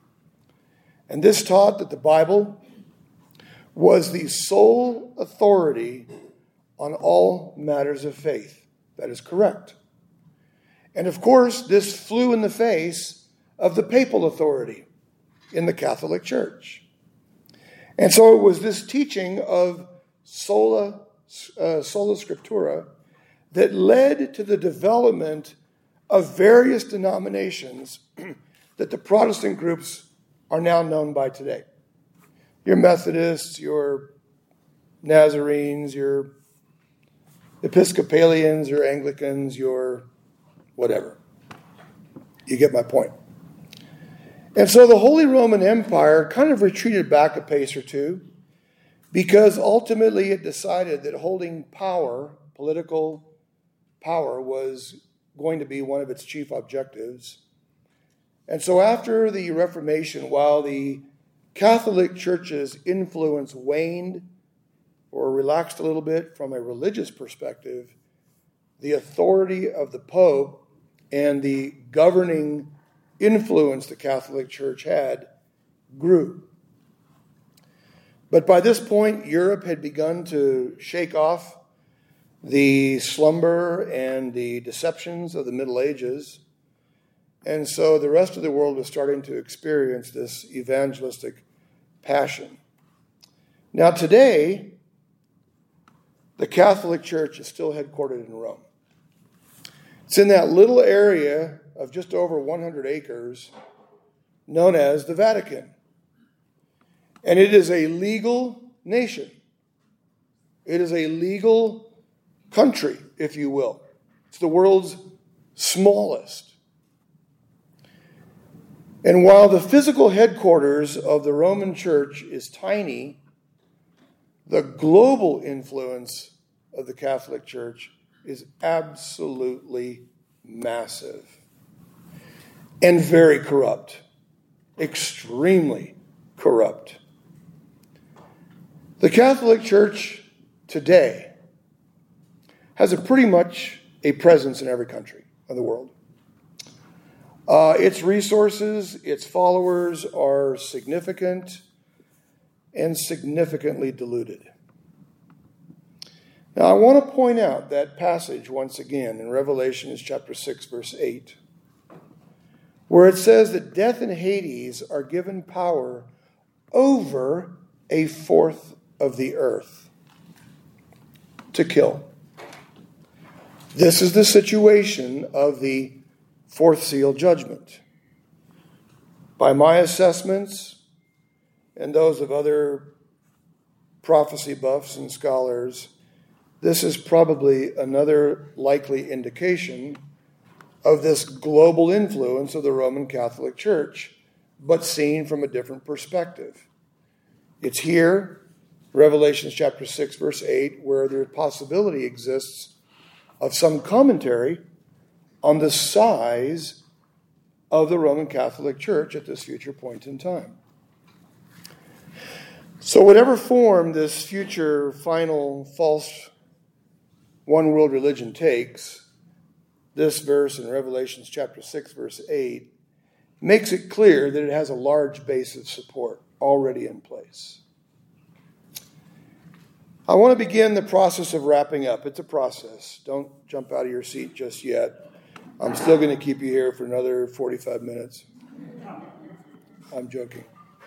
And this taught that the Bible was the sole authority on all matters of faith. That is correct. And of course, this flew in the face of the papal authority in the Catholic Church. And so it was this teaching of sola scriptura that led to the development of various denominations that the Protestant groups are now known by today. Your Methodists, your Nazarenes, your Episcopalians, your Anglicans, your whatever. You get my point. And so the Holy Roman Empire kind of retreated back a pace or two because ultimately it decided that holding power, political power, was going to be one of its chief objectives. And so after the Reformation, while the Catholic Church's influence waned or relaxed a little bit from a religious perspective, the authority of the Pope and the governing influence the Catholic Church had grew. But by this point, Europe had begun to shake off the slumber and the deceptions of the Middle Ages. And so the rest of the world was starting to experience this evangelistic passion. Now today, the Catholic Church is still headquartered in Rome. It's in that little area of just over 100 acres known as the Vatican. And it is a legal nation. It is a legal country, if you will. It's the world's smallest. And while the physical headquarters of the Roman Church is tiny, the global influence of the Catholic Church is absolutely massive and very corrupt, extremely corrupt. The Catholic Church today has pretty much a presence in every country of the world. Its resources, its followers are significant and significantly diluted. Now, I want to point out that passage once again in Revelation chapter 6, verse 8, where it says that death and Hades are given power over a fourth of the earth to kill. This is the situation of the fourth seal judgment. By my assessments and those of other prophecy buffs and scholars, this is probably another likely indication of this global influence of the Roman Catholic Church, but seen from a different perspective. It's here, Revelation chapter 6, verse 8, where the possibility exists of some commentary on the size of the Roman Catholic Church at this future point in time. So whatever form this future final false one world religion takes, this verse in Revelation chapter 6, verse 8, makes it clear that it has a large base of support already in place. I want to begin the process of wrapping up. It's a process. Don't jump out of your seat just yet. I'm still going to keep you here for another 45 minutes. I'm joking.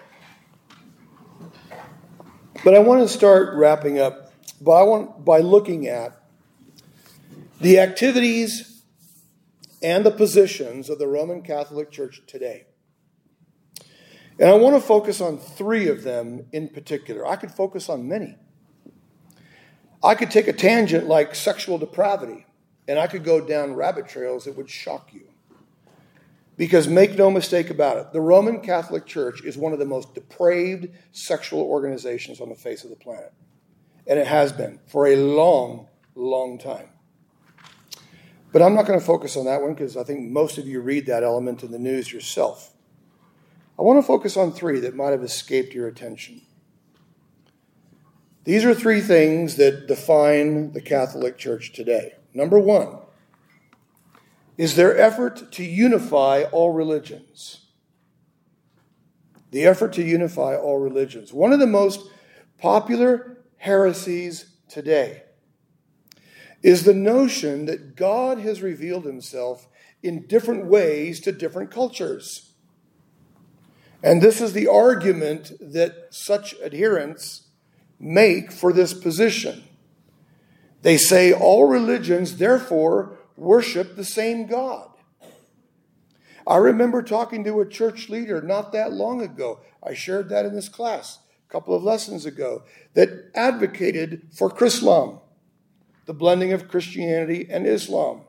But I want to start wrapping up by looking at the activities and the positions of the Roman Catholic Church today. And I want to focus on three of them in particular. I could focus on many. I could take a tangent like sexual depravity, and I could go down rabbit trails that would shock you. Because make no mistake about it, the Roman Catholic Church is one of the most depraved sexual organizations on the face of the planet. And it has been for a long, long time. But I'm not going to focus on that one because I think most of you read that element in the news yourself. I want to focus on three that might have escaped your attention. These are three things that define the Catholic Church today. Number one is their effort to unify all religions. The effort to unify all religions. One of the most popular heresies today is the notion that God has revealed himself in different ways to different cultures. And this is the argument that such adherents make for this position. They say all religions, therefore, worship the same God. I remember talking to a church leader not that long ago. I shared that in this class a couple of lessons ago, that advocated for Chrislam, the blending of Christianity and Islam.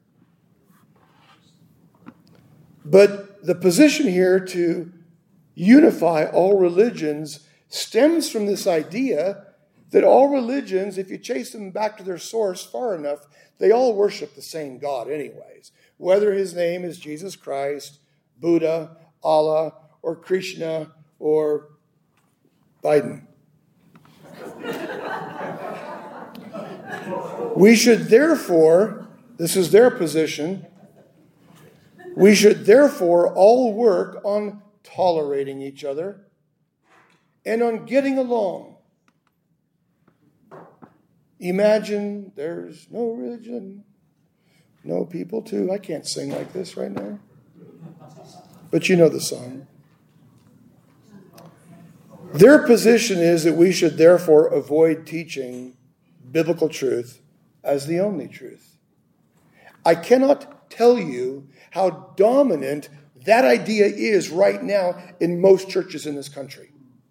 But the position here to unify all religions stems from this idea that all religions, if you chase them back to their source far enough, they all worship the same God anyways. Whether his name is Jesus Christ, Buddha, Allah, or Krishna, or Biden. We should therefore, this is their position, we should therefore all work on tolerating each other and on getting along. Imagine there's no religion, no people too. I can't sing like this right now. But you know the song. Their position is that we should therefore avoid teaching biblical truth as the only truth. I cannot tell you how dominant that idea is right now in most churches in this country.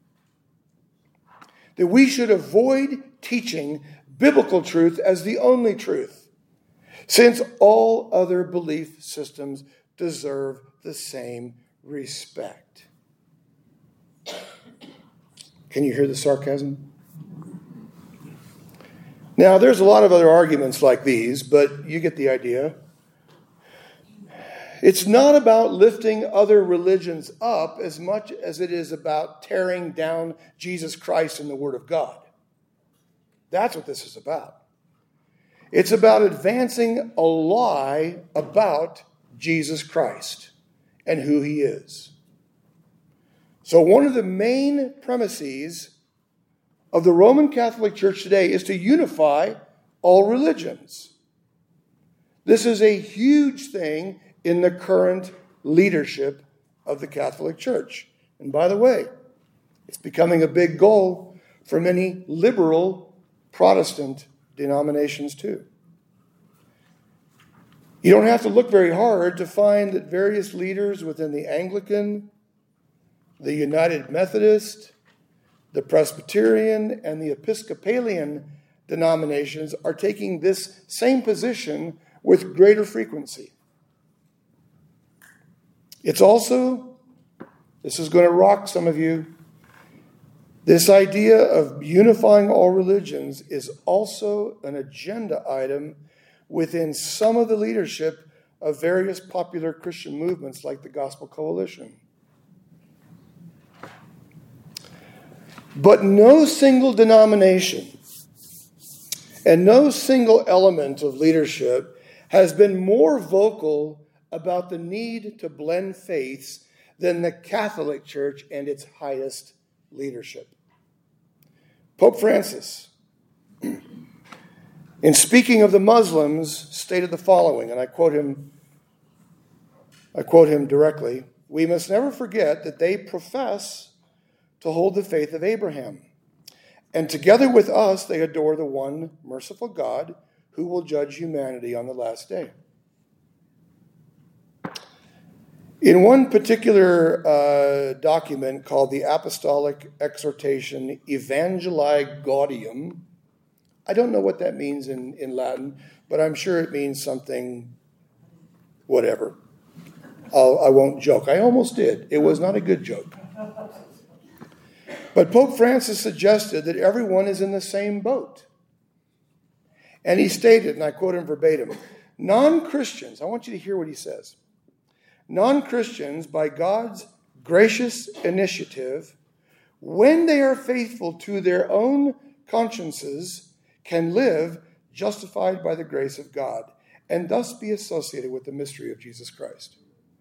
That we should avoid teaching biblical truth as the only truth, since all other belief systems deserve the same respect. Can you hear the sarcasm? Now, there's a lot of other arguments like these, but you get the idea. It's not about lifting other religions up as much as it is about tearing down Jesus Christ and the Word of God. That's what this is about. It's about advancing a lie about Jesus Christ and who he is. So one of the main premises of the Roman Catholic Church today is to unify all religions. This is a huge thing in the current leadership of the Catholic Church. And by the way, it's becoming a big goal for many liberal Protestant denominations too. You don't have to look very hard to find that various leaders within the Anglican, the United Methodist, the Presbyterian, and the Episcopalian denominations are taking this same position with greater frequency. It's also, this is going to rock some of you, this idea of unifying all religions is also an agenda item within some of the leadership of various popular Christian movements like the Gospel Coalition. But no single denomination and no single element of leadership has been more vocal about the need to blend faiths than the Catholic Church and its highest leadership. Pope Francis, in speaking of the Muslims, stated the following, and I quote him directly: "We must never forget that they profess to hold the faith of Abraham, and together with us they adore the one merciful God who will judge humanity on the last day." In one particular document called the Apostolic Exhortation Evangelii Gaudium, I don't know what that means in Latin, but I'm sure it means something, whatever. I won't joke. I almost did. It was not a good joke. But Pope Francis suggested that everyone is in the same boat. And he stated, and I quote him verbatim, non-Christians, I want you to hear what he says. Non-Christians, by God's gracious initiative, when they are faithful to their own consciences, can live justified by the grace of God, and thus be associated with the mystery of Jesus Christ.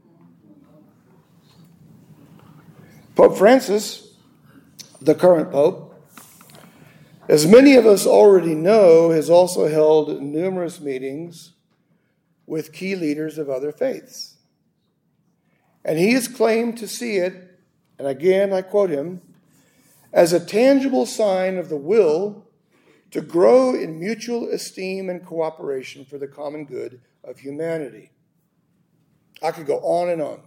Pope Francis, the current Pope, as many of us already know, has also held numerous meetings with key leaders of other faiths. And he has claimed to see it, and again I quote him, as a tangible sign of the will to grow in mutual esteem and cooperation for the common good of humanity. I could go on and on.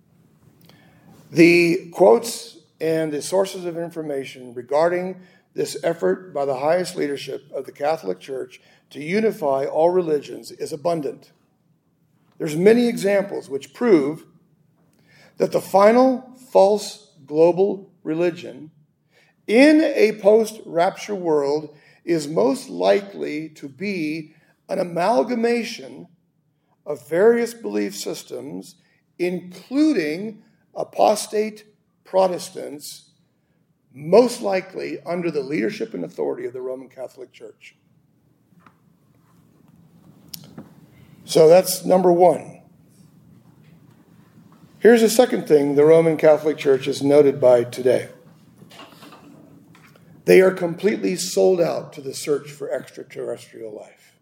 The quotes and the sources of information regarding this effort by the highest leadership of the Catholic Church to unify all religions is abundant. There's many examples which prove that the final false global religion in a post-rapture world is most likely to be an amalgamation of various belief systems, including apostate Protestants, most likely under the leadership and authority of the Roman Catholic Church. So that's number one. Here's the second thing the Roman Catholic Church is noted by today. They are completely sold out to the search for extraterrestrial life.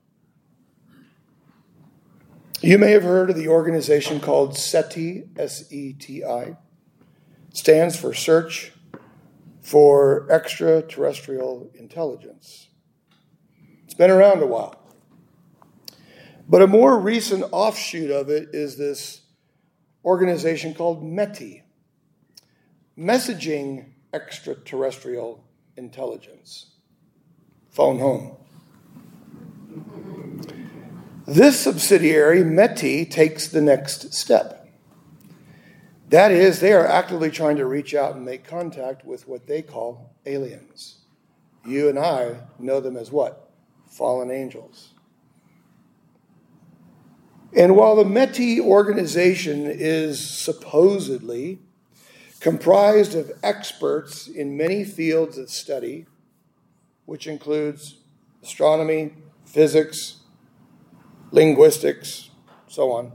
You may have heard of the organization called SETI, S-E-T-I. It stands for Search for Extraterrestrial Intelligence. It's been around a while. But a more recent offshoot of it is this organization called METI, Messaging Extraterrestrial Intelligence. Phone home. This subsidiary, METI, takes the next step. That is, they are actively trying to reach out and make contact with what they call aliens. You and I know them as what? Fallen angels. And while the METI organization is supposedly comprised of experts in many fields of study, which includes astronomy, physics, linguistics, so on,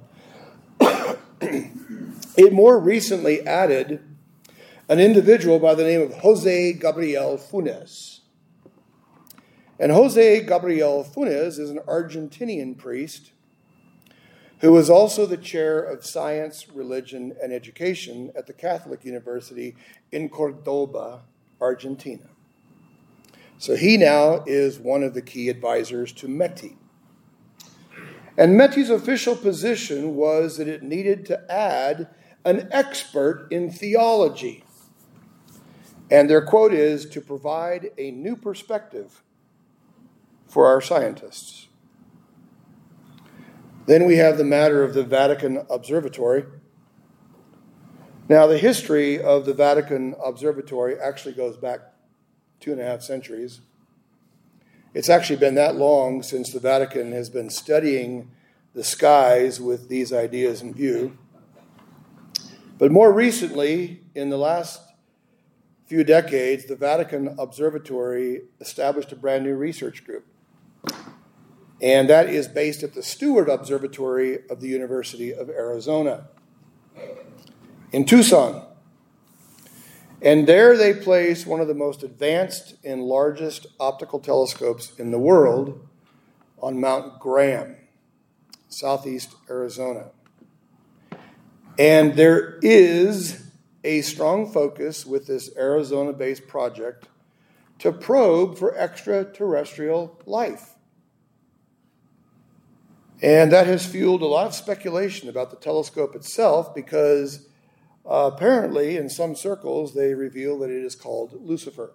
it more recently added an individual by the name of Jose Gabriel Funes. And Jose Gabriel Funes is an Argentinian priest who is also the chair of science, religion, and education at the Catholic University in Cordoba, Argentina. So he now is one of the key advisors to METI. And METI's official position was that it needed to add an expert in theology. And their quote is, to provide a new perspective for our scientists. Then we have the matter of the Vatican Observatory. Now, the history of the Vatican Observatory actually goes back 2.5 centuries. It's actually been that long since the Vatican has been studying the skies with these ideas in view. But more recently, in the last few decades, the Vatican Observatory established a brand new research group. And that is based at the Steward Observatory of the University of Arizona in Tucson. And there they place one of the most advanced and largest optical telescopes in the world on Mount Graham, southeast Arizona. And there is a strong focus with this Arizona-based project to probe for extraterrestrial life. And that has fueled a lot of speculation about the telescope itself because apparently, in some circles, they reveal that it is called Lucifer.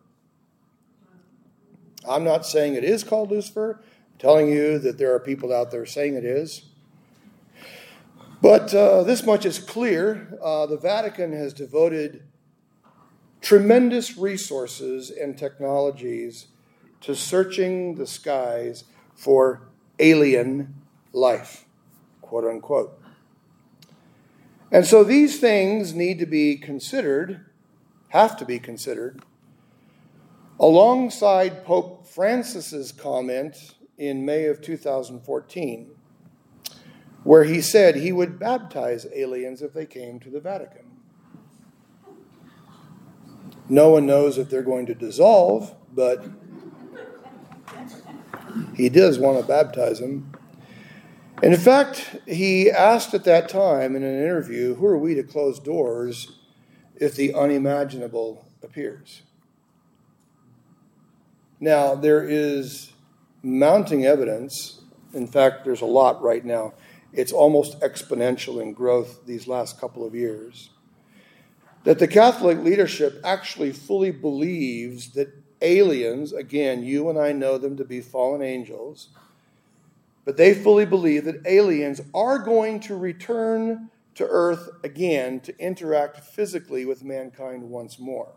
I'm not saying it is called Lucifer. I'm telling you that there are people out there saying it is. But this much is clear. The Vatican has devoted tremendous resources and technologies to searching the skies for alien life, quote unquote. And so these things need to be considered, have to be considered, alongside Pope Francis's comment in May of 2014, where he said he would baptize aliens if they came to the Vatican. No one knows if they're going to dissolve, but he does want to baptize them. And in fact, he asked at that time in an interview, who are we to close doors if the unimaginable appears? Now, there is mounting evidence. In fact, there's a lot right now. It's almost exponential in growth these last couple of years. That the Catholic leadership actually fully believes that aliens, again, you and I know them to be fallen angels, but they fully believe that aliens are going to return to Earth again to interact physically with mankind once more.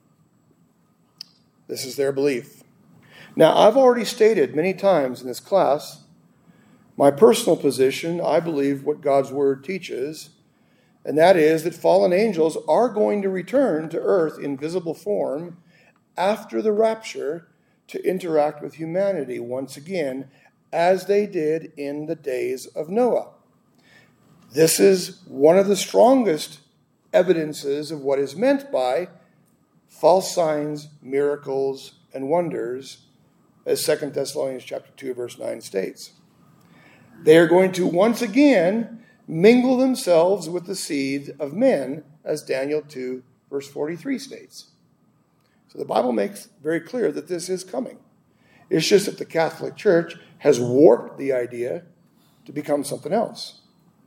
This is their belief. Now, I've already stated many times in this class, my personal position, I believe what God's Word teaches, and that is that fallen angels are going to return to Earth in visible form after the rapture to interact with humanity once again, as they did in the days of Noah. This is one of the strongest evidences of what is meant by false signs, miracles, and wonders, as 2 Thessalonians chapter 2, verse 9 states. They are going to once again mingle themselves with the seed of men, as Daniel 2, verse 43 states. So the Bible makes very clear that this is coming. It's just that the Catholic Church has warped the idea to become something else.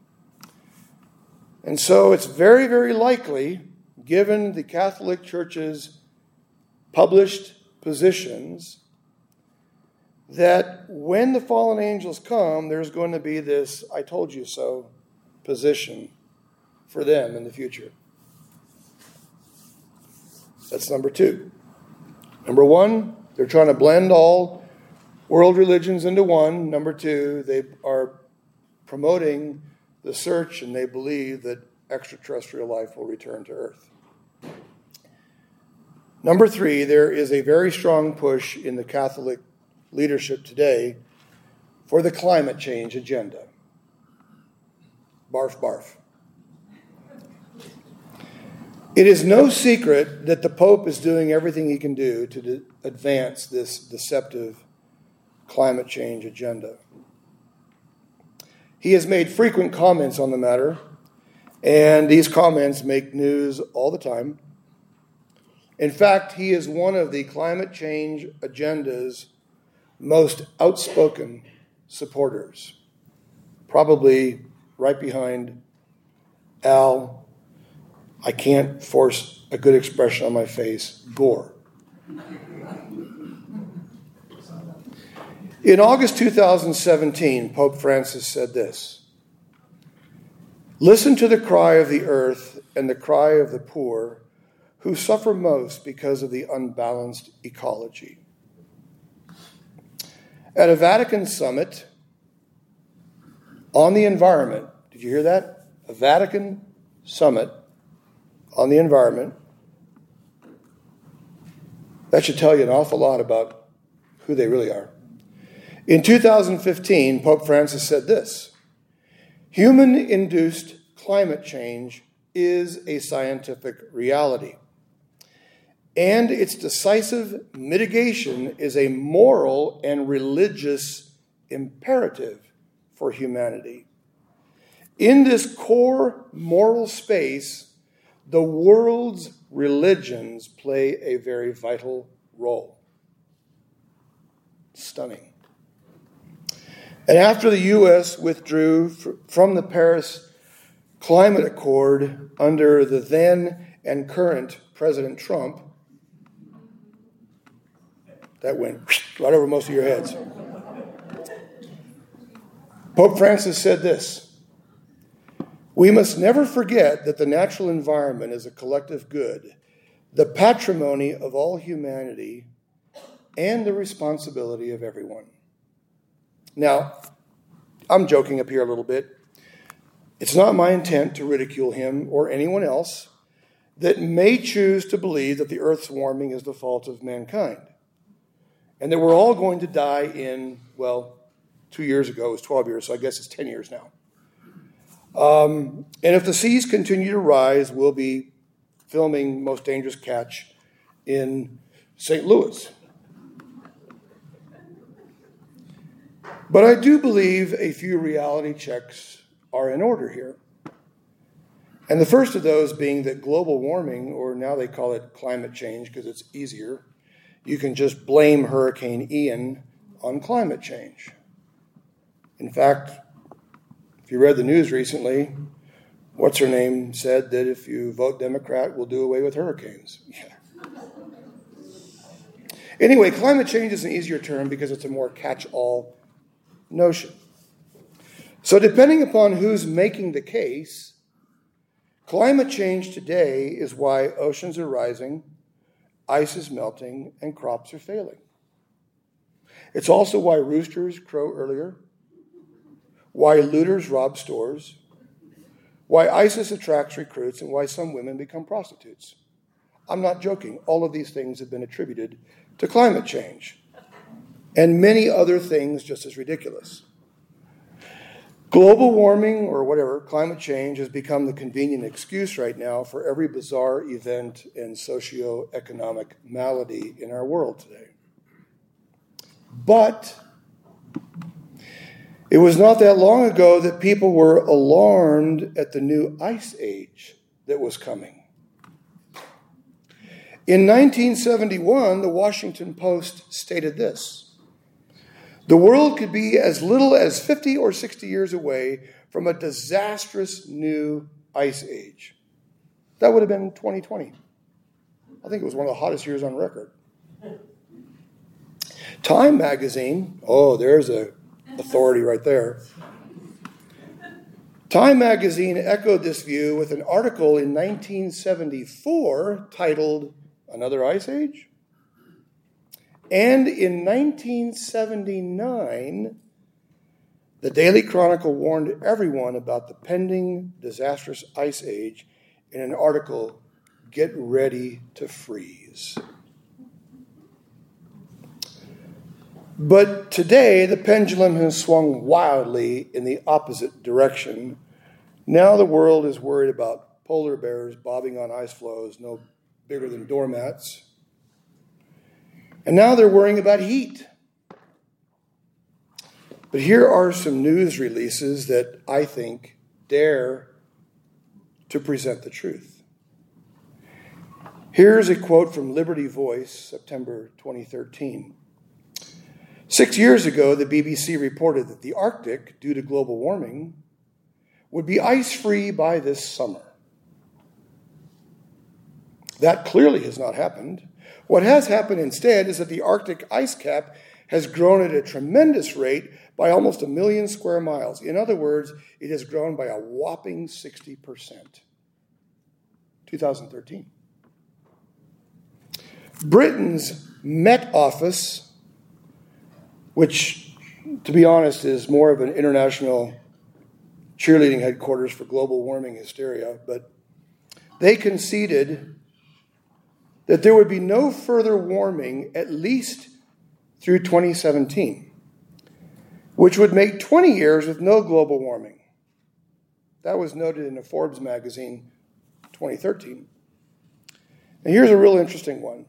And so it's very, very likely, given the Catholic Church's published positions, that when the fallen angels come, there's going to be this "I told you so" position for them in the future. That's number two. Number one, they're trying to blend all world religions into one. Number two, they are promoting the search, and they believe that extraterrestrial life will return to Earth. Number three, there is a very strong push in the Catholic leadership today for the climate change agenda. Barf, barf. It is no secret that the Pope is doing everything he can do to advance this deceptive climate change agenda. He has made frequent comments on the matter, and these comments make news all the time. In fact, he is one of the climate change agenda's most outspoken supporters, probably right behind Al, I can't force a good expression on my face, Gore. In August 2017, Pope Francis said this: "Listen to the cry of the earth and the cry of the poor who suffer most because of the unbalanced ecology." At a Vatican summit on the environment, did you hear that? A Vatican summit on the environment. That should tell you an awful lot about who they really are. In 2015, Pope Francis said this: "Human-induced climate change is a scientific reality, and its decisive mitigation is a moral and religious imperative for humanity. In this core moral space, the world's religions play a very vital role." Stunning. And after the U.S. withdrew from the Paris Climate Accord under the then and current President Trump, that went right over most of your heads. Pope Francis said this: We must never forget that the natural environment is a collective good, the patrimony of all humanity, and the responsibility of everyone. Now, I'm joking up here a little bit. It's not my intent to ridicule him or anyone else that may choose to believe that the earth's warming is the fault of mankind, and that we're all going to die in, 2 years ago it was 12 years, so I guess it's 10 years now. And if the seas continue to rise, we'll be filming Most Dangerous Catch in St. Louis. But I do believe a few reality checks are in order here. And the first of those being that global warming, or now they call it climate change because it's easier, you can just blame Hurricane Ian on climate change. In fact, if you read the news recently, what's-her-name said that if you vote Democrat, we'll do away with hurricanes. Yeah. Anyway, climate change is an easier term because it's a more catch-all notion. So depending upon who's making the case, climate change today is why oceans are rising, ice is melting, and crops are failing. It's also why roosters crow earlier, why looters rob stores, why ISIS attracts recruits, and why some women become prostitutes. I'm not joking. All of these things have been attributed to climate change, and many other things just as ridiculous. Global warming, or whatever, climate change, has become the convenient excuse right now for every bizarre event and socioeconomic malady in our world today. But it was not that long ago that people were alarmed at the new ice age that was coming. In 1971, the Washington Post stated this: the world could be as little as 50 or 60 years away from a disastrous new ice age. That would have been 2020. I think it was one of the hottest years on record. Time magazine, there's a authority right there. Time magazine echoed this view with an article in 1974 titled "Another Ice Age?" And in 1979, the Daily Chronicle warned everyone about the pending disastrous ice age in an article, "Get Ready to Freeze." But today, the pendulum has swung wildly in the opposite direction. Now the world is worried about polar bears bobbing on ice floes no bigger than doormats. And now they're worrying about heat. But here are some news releases that I think dare to present the truth. Here's a quote from Liberty Voice, September 2013. 6 years ago, the BBC reported that the Arctic, due to global warming, would be ice-free by this summer. That clearly has not happened. What has happened instead is that the Arctic ice cap has grown at a tremendous rate by almost 1 million square miles. In other words, it has grown by a whopping 60%. 2013. Britain's Met Office, which, to be honest, is more of an international cheerleading headquarters for global warming hysteria, but they conceded that there would be no further warming at least through 2017, which would make 20 years with no global warming. That was noted in a Forbes magazine 2013. And here's a real interesting one.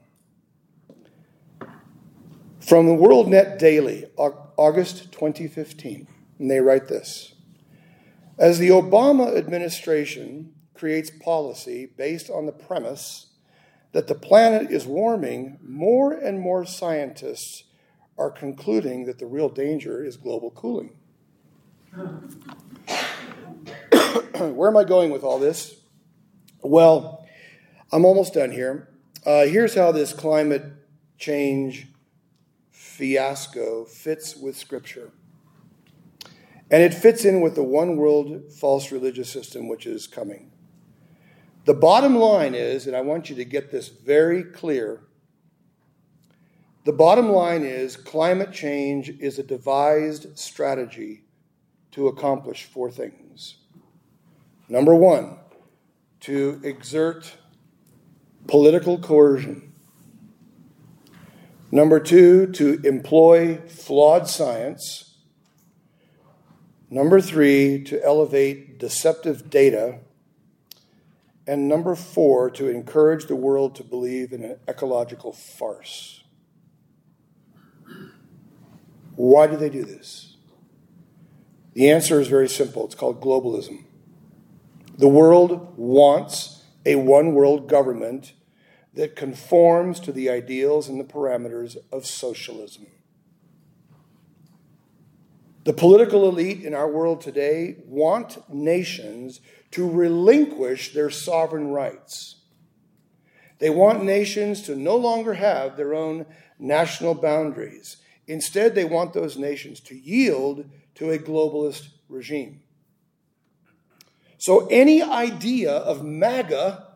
From the WorldNet Daily, August 2015, and they write this: as the Obama administration creates policy based on the premise that the planet is warming, more and more scientists are concluding that the real danger is global cooling. Where am I going with all this? Well, I'm almost done here. Here's how this climate change fiasco fits with Scripture. And it fits in with the one world false religious system which is coming. The bottom line is, and I want you to get this very clear, the bottom line is climate change is a devised strategy to accomplish four things. Number one, to exert political coercion. Number two, to employ flawed science. Number three, to elevate deceptive data. And number four, to encourage the world to believe in an ecological farce. Why do they do this? The answer is very simple. It's called globalism. The world wants a one-world government that conforms to the ideals and the parameters of socialism. The political elite in our world today want nations to relinquish their sovereign rights. They want nations to no longer have their own national boundaries. Instead, they want those nations to yield to a globalist regime. So any idea of MAGA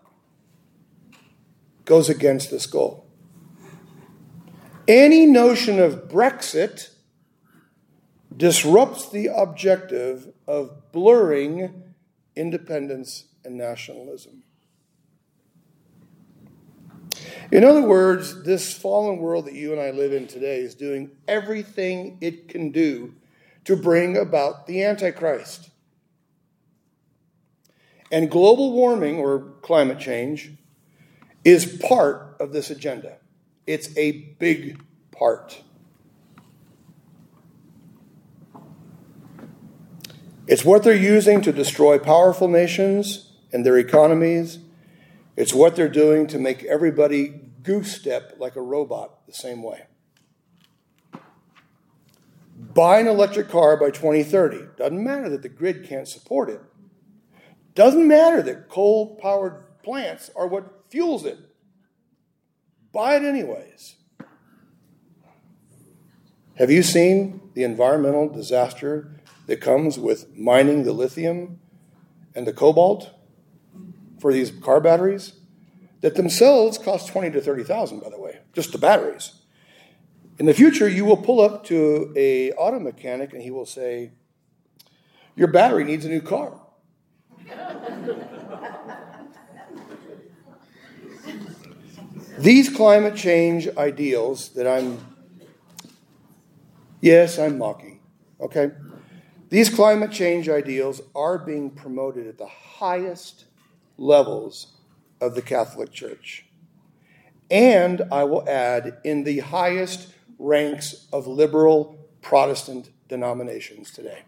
goes against this goal. Any notion of Brexit disrupts the objective of blurring independence and nationalism. In other words, this fallen world that you and I live in today is doing everything it can do to bring about the Antichrist. And global warming, or climate change, is part of this agenda. It's a big part. It's what they're using to destroy powerful nations and their economies. It's what they're doing to make everybody goose step like a robot the same way. Buy an electric car by 2030. Doesn't matter that the grid can't support it. Doesn't matter that coal-powered plants are what fuels it. Buy it anyways. Have you seen the environmental disaster that comes with mining the lithium and the cobalt for these car batteries? That themselves cost $20,000 to $30,000, by the way, just the batteries. In the future, you will pull up to an auto mechanic and he will say, your battery needs a new car. These climate change ideals that I'm mocking, okay? These climate change ideals are being promoted at the highest levels of the Catholic Church. And I will add, in the highest ranks of liberal Protestant denominations today.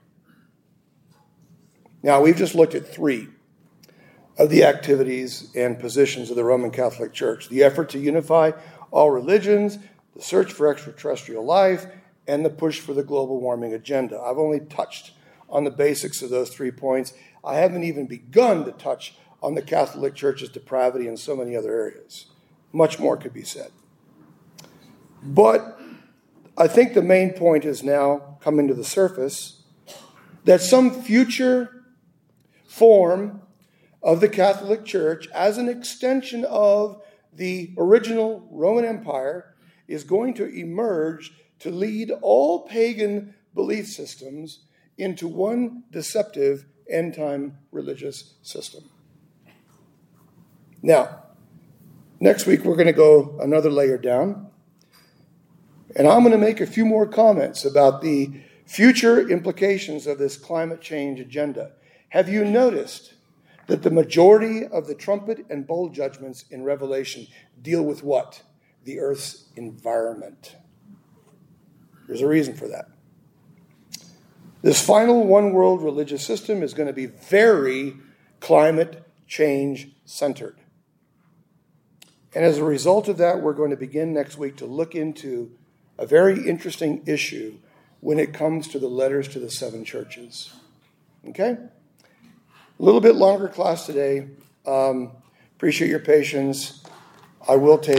Now, we've just looked at three of the activities and positions of the Roman Catholic Church: the effort to unify all religions, the search for extraterrestrial life, and the push for the global warming agenda. I've only touched on the basics of those 3 points. I haven't even begun to touch on the Catholic Church's depravity in so many other areas. Much more could be said. But I think the main point is now coming to the surface that some future form of the Catholic Church, as an extension of the original Roman Empire, is going to emerge to lead all pagan belief systems into one deceptive end-time religious system. Now, next week we're going to go another layer down, and I'm going to make a few more comments about the future implications of this climate change agenda. Have you noticed that the majority of the trumpet and bowl judgments in Revelation deal with what? The earth's environment. There's a reason for that. This final one-world religious system is going to be very climate change centered. And as a result of that, we're going to begin next week to look into a very interesting issue when it comes to the letters to the 7 churches. Okay? A little bit longer class today. Appreciate your patience. I will take